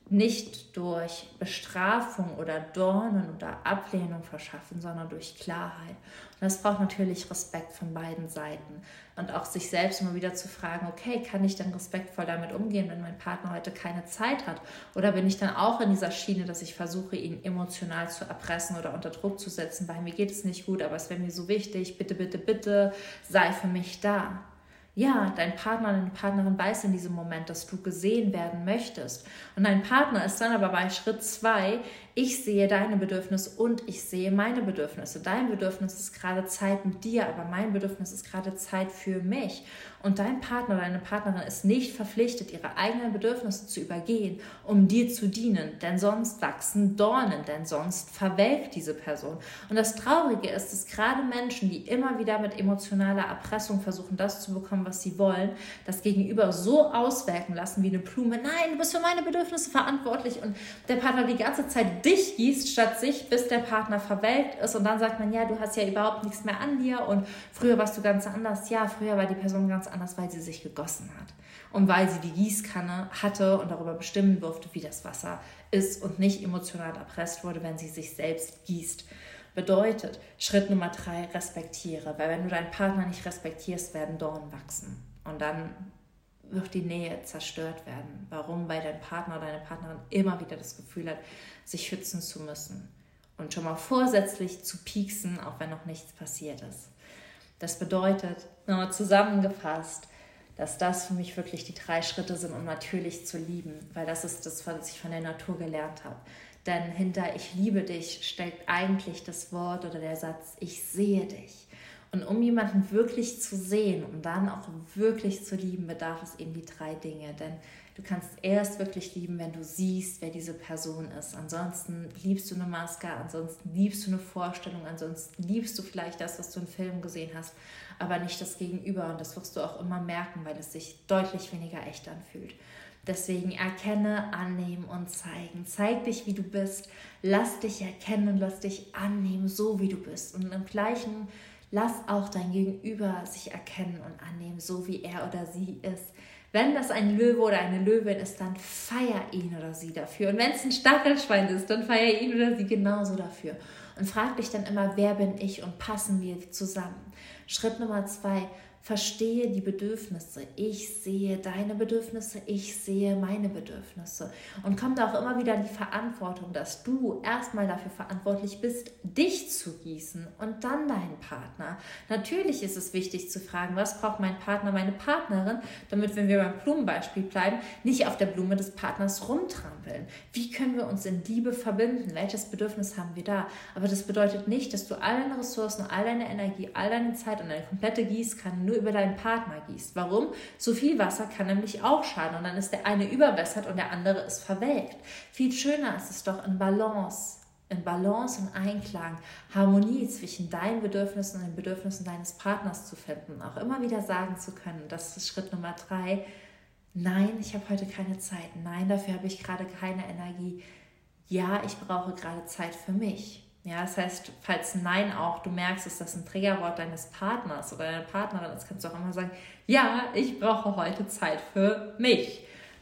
nicht durch Bestrafung oder Dornen oder Ablehnung verschaffen, sondern durch Klarheit. Und das braucht natürlich Respekt von beiden Seiten. Und auch sich selbst immer wieder zu fragen, okay, kann ich denn respektvoll damit umgehen, wenn mein Partner heute keine Zeit hat? Oder bin ich dann auch in dieser Schiene, dass ich versuche, ihn emotional zu erpressen oder unter Druck zu setzen, weil mir geht es nicht gut, aber es wäre mir so wichtig, bitte, bitte, bitte, sei für mich da. Ja, dein Partner, deine Partnerin weiß in diesem Moment, dass du gesehen werden möchtest. Und dein Partner ist dann aber bei Schritt zwei, ich sehe deine Bedürfnisse und ich sehe meine Bedürfnisse. Dein Bedürfnis ist gerade Zeit mit dir, aber mein Bedürfnis ist gerade Zeit für mich. Und dein Partner, deine Partnerin ist nicht verpflichtet, ihre eigenen Bedürfnisse zu übergehen, um dir zu dienen. Denn sonst wachsen Dornen, denn sonst verwelkt diese Person. Und das Traurige ist, dass gerade Menschen, die immer wieder mit emotionaler Erpressung versuchen, das zu bekommen, was sie wollen, das Gegenüber so auswirken lassen wie eine Blume. Nein, du bist für meine Bedürfnisse verantwortlich. Und der Partner die ganze Zeit dich gießt statt sich, bis der Partner verwelkt ist. Und dann sagt man, ja, du hast ja überhaupt nichts mehr an dir und früher warst du ganz anders. Ja, früher war die Person ganz anders, weil sie sich gegossen hat. Und weil sie die Gießkanne hatte und darüber bestimmen durfte, wie das Wasser ist und nicht emotional erpresst wurde, wenn sie sich selbst gießt. Bedeutet, Schritt Nummer drei, respektiere. Weil wenn du deinen Partner nicht respektierst, werden Dornen wachsen. Und dann wird die Nähe zerstört werden. Warum? Weil dein Partner oder deine Partnerin immer wieder das Gefühl hat, sich schützen zu müssen. Und schon mal vorsätzlich zu pieksen, auch wenn noch nichts passiert ist. Das bedeutet, nochmal zusammengefasst, dass das für mich wirklich die drei Schritte sind, um natürlich zu lieben. Weil das ist das, was ich von der Natur gelernt habe. Denn hinter ich liebe dich steckt eigentlich das Wort oder der Satz, ich sehe dich. Und um jemanden wirklich zu sehen und dann auch wirklich zu lieben, bedarf es eben die drei Dinge. Denn du kannst erst wirklich lieben, wenn du siehst, wer diese Person ist. Ansonsten liebst du eine Maske, ansonsten liebst du eine Vorstellung, ansonsten liebst du vielleicht das, was du im Film gesehen hast, aber nicht das Gegenüber. Und das wirst du auch immer merken, weil es sich deutlich weniger echt anfühlt. Deswegen erkenne, annehmen und zeigen. Zeig dich, wie du bist. Lass dich erkennen und lass dich annehmen, so wie du bist. Und im Gleichen lass auch dein Gegenüber sich erkennen und annehmen, so wie er oder sie ist. Wenn das ein Löwe oder eine Löwin ist, dann feier ihn oder sie dafür. Und wenn es ein Stachelschwein ist, dann feier ihn oder sie genauso dafür. Und frag dich dann immer, wer bin ich und passen wir zusammen. Schritt Nummer zwei, verstehe die Bedürfnisse. Ich sehe deine Bedürfnisse, ich sehe meine Bedürfnisse. Und kommt auch immer wieder die Verantwortung, dass du erstmal dafür verantwortlich bist, dich zu gießen und dann deinen Partner. Natürlich ist es wichtig zu fragen, was braucht mein Partner, meine Partnerin, damit, wenn wir beim Blumenbeispiel bleiben, nicht auf der Blume des Partners rumtrampeln. Wie können wir uns in Liebe verbinden? Welches Bedürfnis haben wir da? Aber das bedeutet nicht, dass du all deine Ressourcen, all deine Energie, all deine Zeit und deine komplette Gießkanne nur über deinen Partner gießt. Warum? Zu viel Wasser kann nämlich auch schaden und dann ist der eine überwässert und der andere ist verwelkt. Viel schöner ist es doch in Balance, in Balance und Einklang, Harmonie zwischen deinen Bedürfnissen und den Bedürfnissen deines Partners zu finden. Auch immer wieder sagen zu können, das ist Schritt Nummer drei, nein, ich habe heute keine Zeit, nein, dafür habe ich gerade keine Energie, ja, ich brauche gerade Zeit für mich. Ja, das heißt, falls Nein auch, du merkst, ist das ein Triggerwort deines Partners oder deiner Partnerin ist, kannst du auch immer sagen, ja, ich brauche heute Zeit für mich.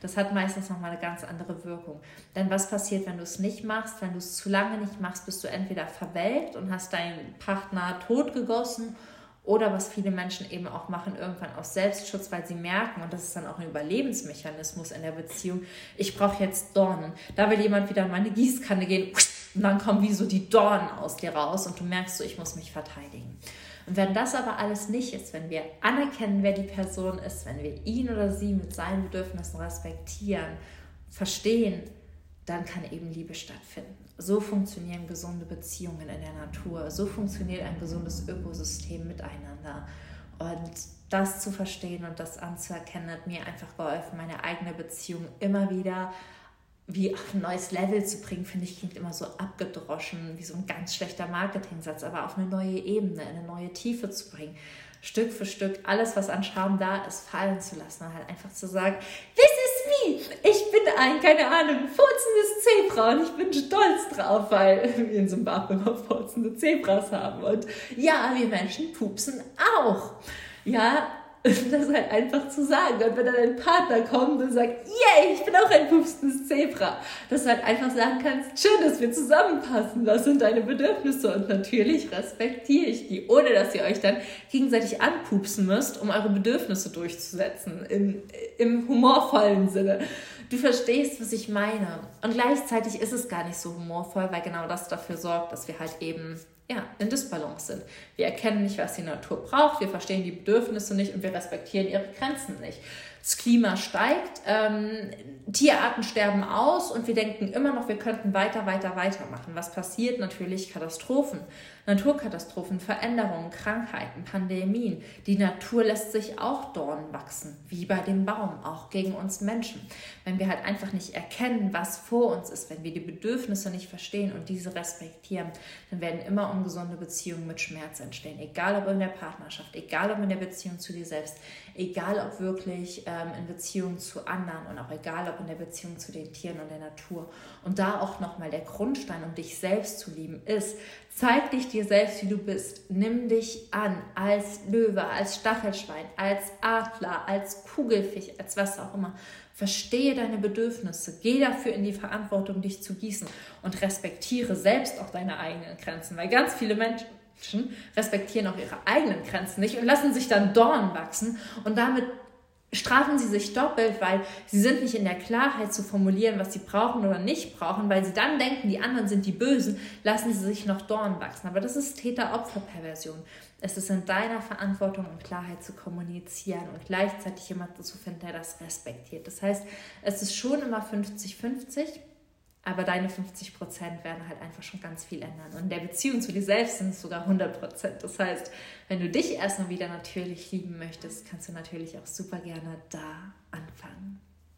Das hat meistens nochmal eine ganz andere Wirkung. Denn was passiert, wenn du es nicht machst? Wenn du es zu lange nicht machst, bist du entweder verwelkt und hast deinen Partner totgegossen, oder was viele Menschen eben auch machen, irgendwann aus Selbstschutz, weil sie merken, und das ist dann auch ein Überlebensmechanismus in der Beziehung, ich brauche jetzt Dornen. Da will jemand wieder in meine Gießkanne gehen und dann kommen wie so die Dornen aus dir raus und du merkst so, ich muss mich verteidigen. Und wenn das aber alles nicht ist, wenn wir anerkennen, wer die Person ist, wenn wir ihn oder sie mit seinen Bedürfnissen respektieren, verstehen, dann kann eben Liebe stattfinden. So funktionieren gesunde Beziehungen in der Natur. So funktioniert ein gesundes Ökosystem miteinander. Und das zu verstehen und das anzuerkennen, hat mir einfach geholfen, meine eigene Beziehung immer wieder wie auf ein neues Level zu bringen, finde ich, klingt immer so abgedroschen, wie so ein ganz schlechter Marketingsatz, aber auf eine neue Ebene, in eine neue Tiefe zu bringen. Stück für Stück alles, was an Charme da ist, fallen zu lassen und halt einfach zu sagen, this is me, ich bin ein, keine Ahnung, furzendes Zebra und ich bin stolz drauf, weil wir in Zimbabwe immer furzende Zebras haben und ja, wir Menschen pupsen auch. Ja, das halt einfach zu sagen. Und wenn dann ein Partner kommt und sagt, yay, ich bin auch ein pupsendes Zebra, dass du halt einfach sagen kannst, schön, dass wir zusammenpassen, was sind deine Bedürfnisse? Und natürlich respektiere ich die, ohne dass ihr euch dann gegenseitig anpupsen müsst, um eure Bedürfnisse durchzusetzen, im, im humorvollen Sinne. Du verstehst, was ich meine. Und gleichzeitig ist es gar nicht so humorvoll, weil genau das dafür sorgt, dass wir halt eben ja, in Disbalance sind. Wir erkennen nicht, was die Natur braucht, wir verstehen die Bedürfnisse nicht und wir respektieren ihre Grenzen nicht. Das Klima steigt, ähm, Tierarten sterben aus und wir denken immer noch, wir könnten weiter, weiter, weitermachen. Was passiert? Natürlich Katastrophen, Naturkatastrophen, Veränderungen, Krankheiten, Pandemien. Die Natur lässt sich auch Dornen wachsen, wie bei dem Baum, auch gegen uns Menschen. Wenn wir halt einfach nicht erkennen, was vor uns ist, wenn wir die Bedürfnisse nicht verstehen und diese respektieren, dann werden immer ungesunde Beziehungen mit Schmerz entstehen. Egal ob in der Partnerschaft, egal ob in der Beziehung zu dir selbst, egal ob wirklich ähm, in Beziehung zu anderen und auch egal ob in der Beziehung zu den Tieren und der Natur. Und da auch nochmal der Grundstein, um dich selbst zu lieben, ist, zeig dich dir selbst, wie du bist. Nimm dich an als Löwe, als Stachelschwein, als Adler, als Kugelfisch, als was auch immer. Verstehe deine Bedürfnisse, geh dafür in die Verantwortung, dich zu gießen und respektiere selbst auch deine eigenen Grenzen, weil ganz viele Menschen respektieren auch ihre eigenen Grenzen nicht und lassen sich dann Dornen wachsen und damit strafen sie sich doppelt, weil sie sind nicht in der Klarheit zu formulieren, was sie brauchen oder nicht brauchen, weil sie dann denken, die anderen sind die Bösen, lassen sie sich noch Dornen wachsen. Aber das ist Täter-Opfer-Perversion. Es ist in deiner Verantwortung und Klarheit zu kommunizieren und gleichzeitig jemanden zu finden, der das respektiert. Das heißt, es ist schon immer fünfzig fünfzig, aber deine fünfzig Prozent werden halt einfach schon ganz viel ändern. Und in der Beziehung zu dir selbst sind es sogar hundert Prozent. Das heißt, wenn du dich erstmal wieder natürlich lieben möchtest, kannst du natürlich auch super gerne da anfangen.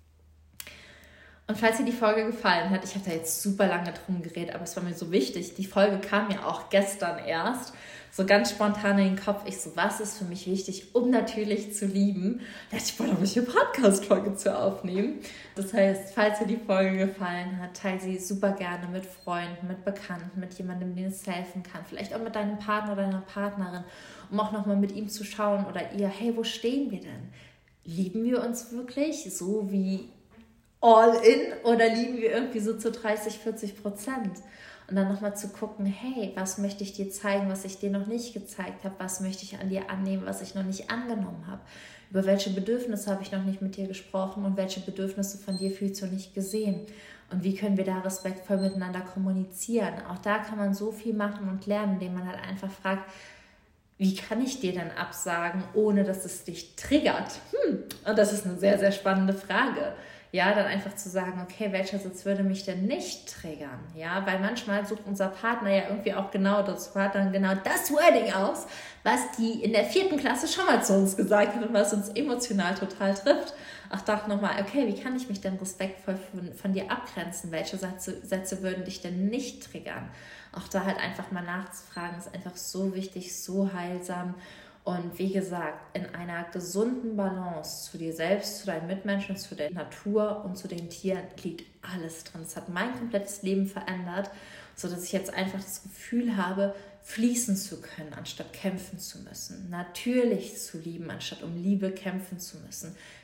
Und falls dir die Folge gefallen hat, ich habe da jetzt super lange drum geredet, aber es war mir so wichtig. Die Folge kam ja auch gestern erst. So ganz spontan in den Kopf, ich so, was ist für mich wichtig, um natürlich zu lieben? Da dachte ich, boah, da muss ich eine Podcast-Folge zu aufnehmen. Das heißt, falls dir die Folge gefallen hat, teile sie super gerne mit Freunden, mit Bekannten, mit jemandem, dem es helfen kann. Vielleicht auch mit deinem Partner oder deiner Partnerin, um auch nochmal mit ihm zu schauen oder ihr, hey, wo stehen wir denn? Lieben wir uns wirklich so wie all in oder lieben wir irgendwie so zu dreißig, vierzig Prozent? Und dann nochmal zu gucken, hey, was möchte ich dir zeigen, was ich dir noch nicht gezeigt habe? Was möchte ich an dir annehmen, was ich noch nicht angenommen habe? Über welche Bedürfnisse habe ich noch nicht mit dir gesprochen und welche Bedürfnisse von dir fühlst du nicht gesehen? Und wie können wir da respektvoll miteinander kommunizieren? Auch da kann man so viel machen und lernen, indem man halt einfach fragt, wie kann ich dir denn absagen, ohne dass es dich triggert? Hm. Und das ist eine sehr, sehr spannende Frage. Ja, dann einfach zu sagen, okay, welcher Satz würde mich denn nicht triggern? Ja, weil manchmal sucht unser Partner ja irgendwie auch genau das, dann genau das Wording aus, was die in der vierten Klasse schon mal zu uns gesagt hat und was uns emotional total trifft. Auch dachte nochmal, okay, wie kann ich mich denn respektvoll von, von dir abgrenzen? Welche Sätze, Sätze würden dich denn nicht triggern? Auch da halt einfach mal nachzufragen, ist einfach so wichtig, so heilsam. Und wie gesagt, in einer gesunden Balance zu dir selbst, zu deinen Mitmenschen, zu der Natur und zu den Tieren liegt alles drin. Es hat mein komplettes Leben verändert, sodass ich jetzt einfach das Gefühl habe, fließen zu können, anstatt kämpfen zu müssen. Natürlich zu lieben, anstatt um Liebe kämpfen zu müssen.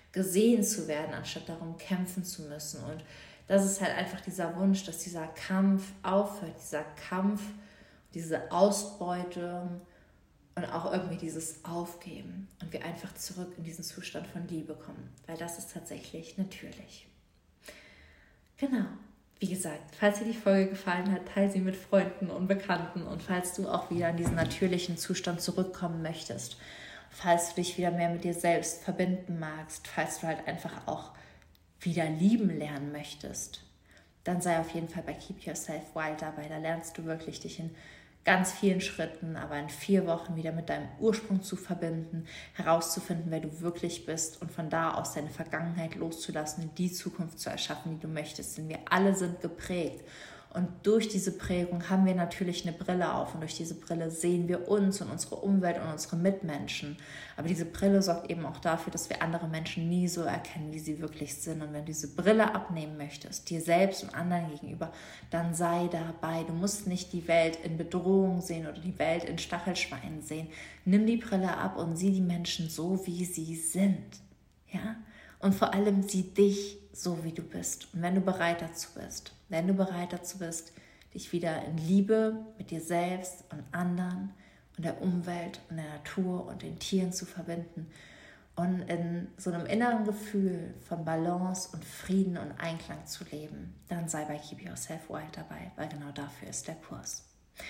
gesehen zu werden, anstatt darum kämpfen zu müssen. Und das ist halt einfach dieser Wunsch, dass dieser Kampf aufhört, dieser Kampf, diese Ausbeutung und auch irgendwie dieses Aufgeben und wir einfach zurück in diesen Zustand von Liebe kommen, weil das ist tatsächlich natürlich. Genau. Wie gesagt, falls dir die Folge gefallen hat, teile sie mit Freunden und Bekannten und falls du auch wieder in diesen natürlichen Zustand zurückkommen möchtest, falls du dich wieder mehr mit dir selbst verbinden magst, falls du halt einfach auch wieder lieben lernen möchtest, dann sei auf jeden Fall bei Keep Yourself Wild dabei. Da lernst du wirklich dich in ganz vielen Schritten, aber in vier Wochen wieder mit deinem Ursprung zu verbinden, herauszufinden, wer du wirklich bist und von da aus deine Vergangenheit loszulassen und die Zukunft zu erschaffen, die du möchtest. Denn wir alle sind geprägt. Und durch diese Prägung haben wir natürlich eine Brille auf und durch diese Brille sehen wir uns und unsere Umwelt und unsere Mitmenschen. Aber diese Brille sorgt eben auch dafür, dass wir andere Menschen nie so erkennen, wie sie wirklich sind. Und wenn du diese Brille abnehmen möchtest, dir selbst und anderen gegenüber, dann sei dabei. Du musst nicht die Welt in Bedrohung sehen oder die Welt in Stachelschweinen sehen. Nimm die Brille ab und sieh die Menschen so, wie sie sind. Ja? Und vor allem sieh dich so, wie du bist. Und wenn du bereit dazu bist, wenn du bereit dazu bist, dich wieder in Liebe mit dir selbst und anderen und der Umwelt und der Natur und den Tieren zu verbinden und in so einem inneren Gefühl von Balance und Frieden und Einklang zu leben, dann sei bei Keep Yourself Wild dabei, weil genau dafür ist der Kurs.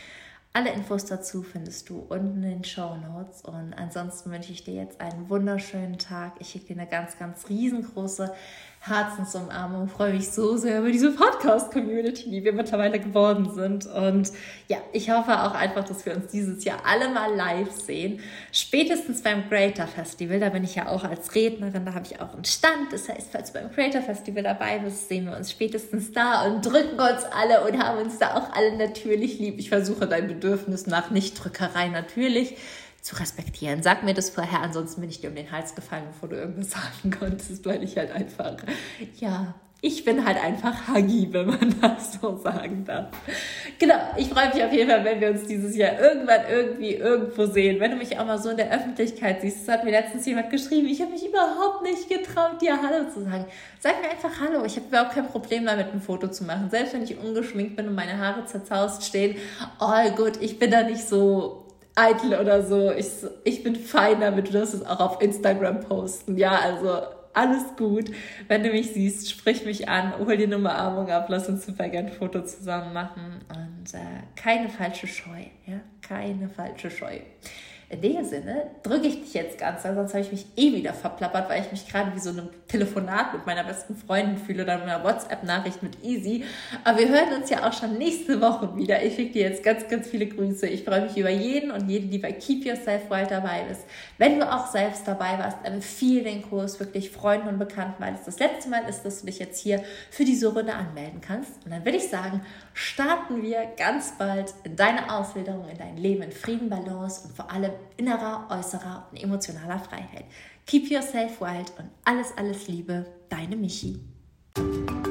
Alle Infos dazu findest du unten in den Shownotes und ansonsten wünsche ich dir jetzt einen wunderschönen Tag. Ich schicke dir eine ganz, ganz riesengroße Herzensumarmung. Ich freue mich so sehr über diese Podcast-Community, die wir mittlerweile geworden sind. Und ja, ich hoffe auch einfach, dass wir uns dieses Jahr alle mal live sehen. Spätestens beim Creator Festival, da bin ich ja auch als Rednerin, da habe ich auch einen Stand. Das heißt, falls du beim Creator Festival dabei bist, sehen wir uns spätestens da und drücken uns alle und haben uns da auch alle natürlich lieb. Ich versuche dein Bedürfnis nach Nichtdrückerei natürlich zu respektieren. Sag mir das vorher, ansonsten bin ich dir um den Hals gefallen, bevor du irgendwas sagen konntest, weil ich halt einfach, ja, ich bin halt einfach Hagi, wenn man das so sagen darf. Genau, ich freue mich auf jeden Fall, wenn wir uns dieses Jahr irgendwann irgendwie irgendwo sehen. Wenn du mich auch mal so in der Öffentlichkeit siehst, das hat mir letztens jemand geschrieben, ich habe mich überhaupt nicht getraut, dir Hallo zu sagen. Sag mir einfach Hallo, ich habe überhaupt kein Problem damit, ein Foto zu machen. Selbst wenn ich ungeschminkt bin und meine Haare zerzaust stehen, all gut, ich bin da nicht so eitel oder so. Ich, ich bin fein damit, du darfst es auch auf Instagram posten. Ja, also alles gut. Wenn du mich siehst, sprich mich an, hol dir eine Umarmung ab, lass uns super gerne ein Foto zusammen machen. Und äh, keine falsche Scheu, ja, keine falsche Scheu. In dem Sinne drücke ich dich jetzt ganz, sonst habe ich mich eh wieder verplappert, weil ich mich gerade wie so ein Telefonat mit meiner besten Freundin fühle oder einer WhatsApp-Nachricht mit Easy. Aber wir hören uns ja auch schon nächste Woche wieder. Ich schicke dir jetzt ganz, ganz viele Grüße. Ich freue mich über jeden und jede, die bei Keep Yourself Wild dabei ist. Wenn du auch selbst dabei warst, empfehle den Kurs wirklich Freunden und Bekannten, weil es das letzte Mal ist, dass du dich jetzt hier für diese Runde anmelden kannst. Und dann würde ich sagen, starten wir ganz bald in deine Auswilderung, in dein Leben in Frieden, Balance und vor allem innerer, äußerer und emotionaler Freiheit. Keep Yourself Wild und alles, alles Liebe, deine Michi.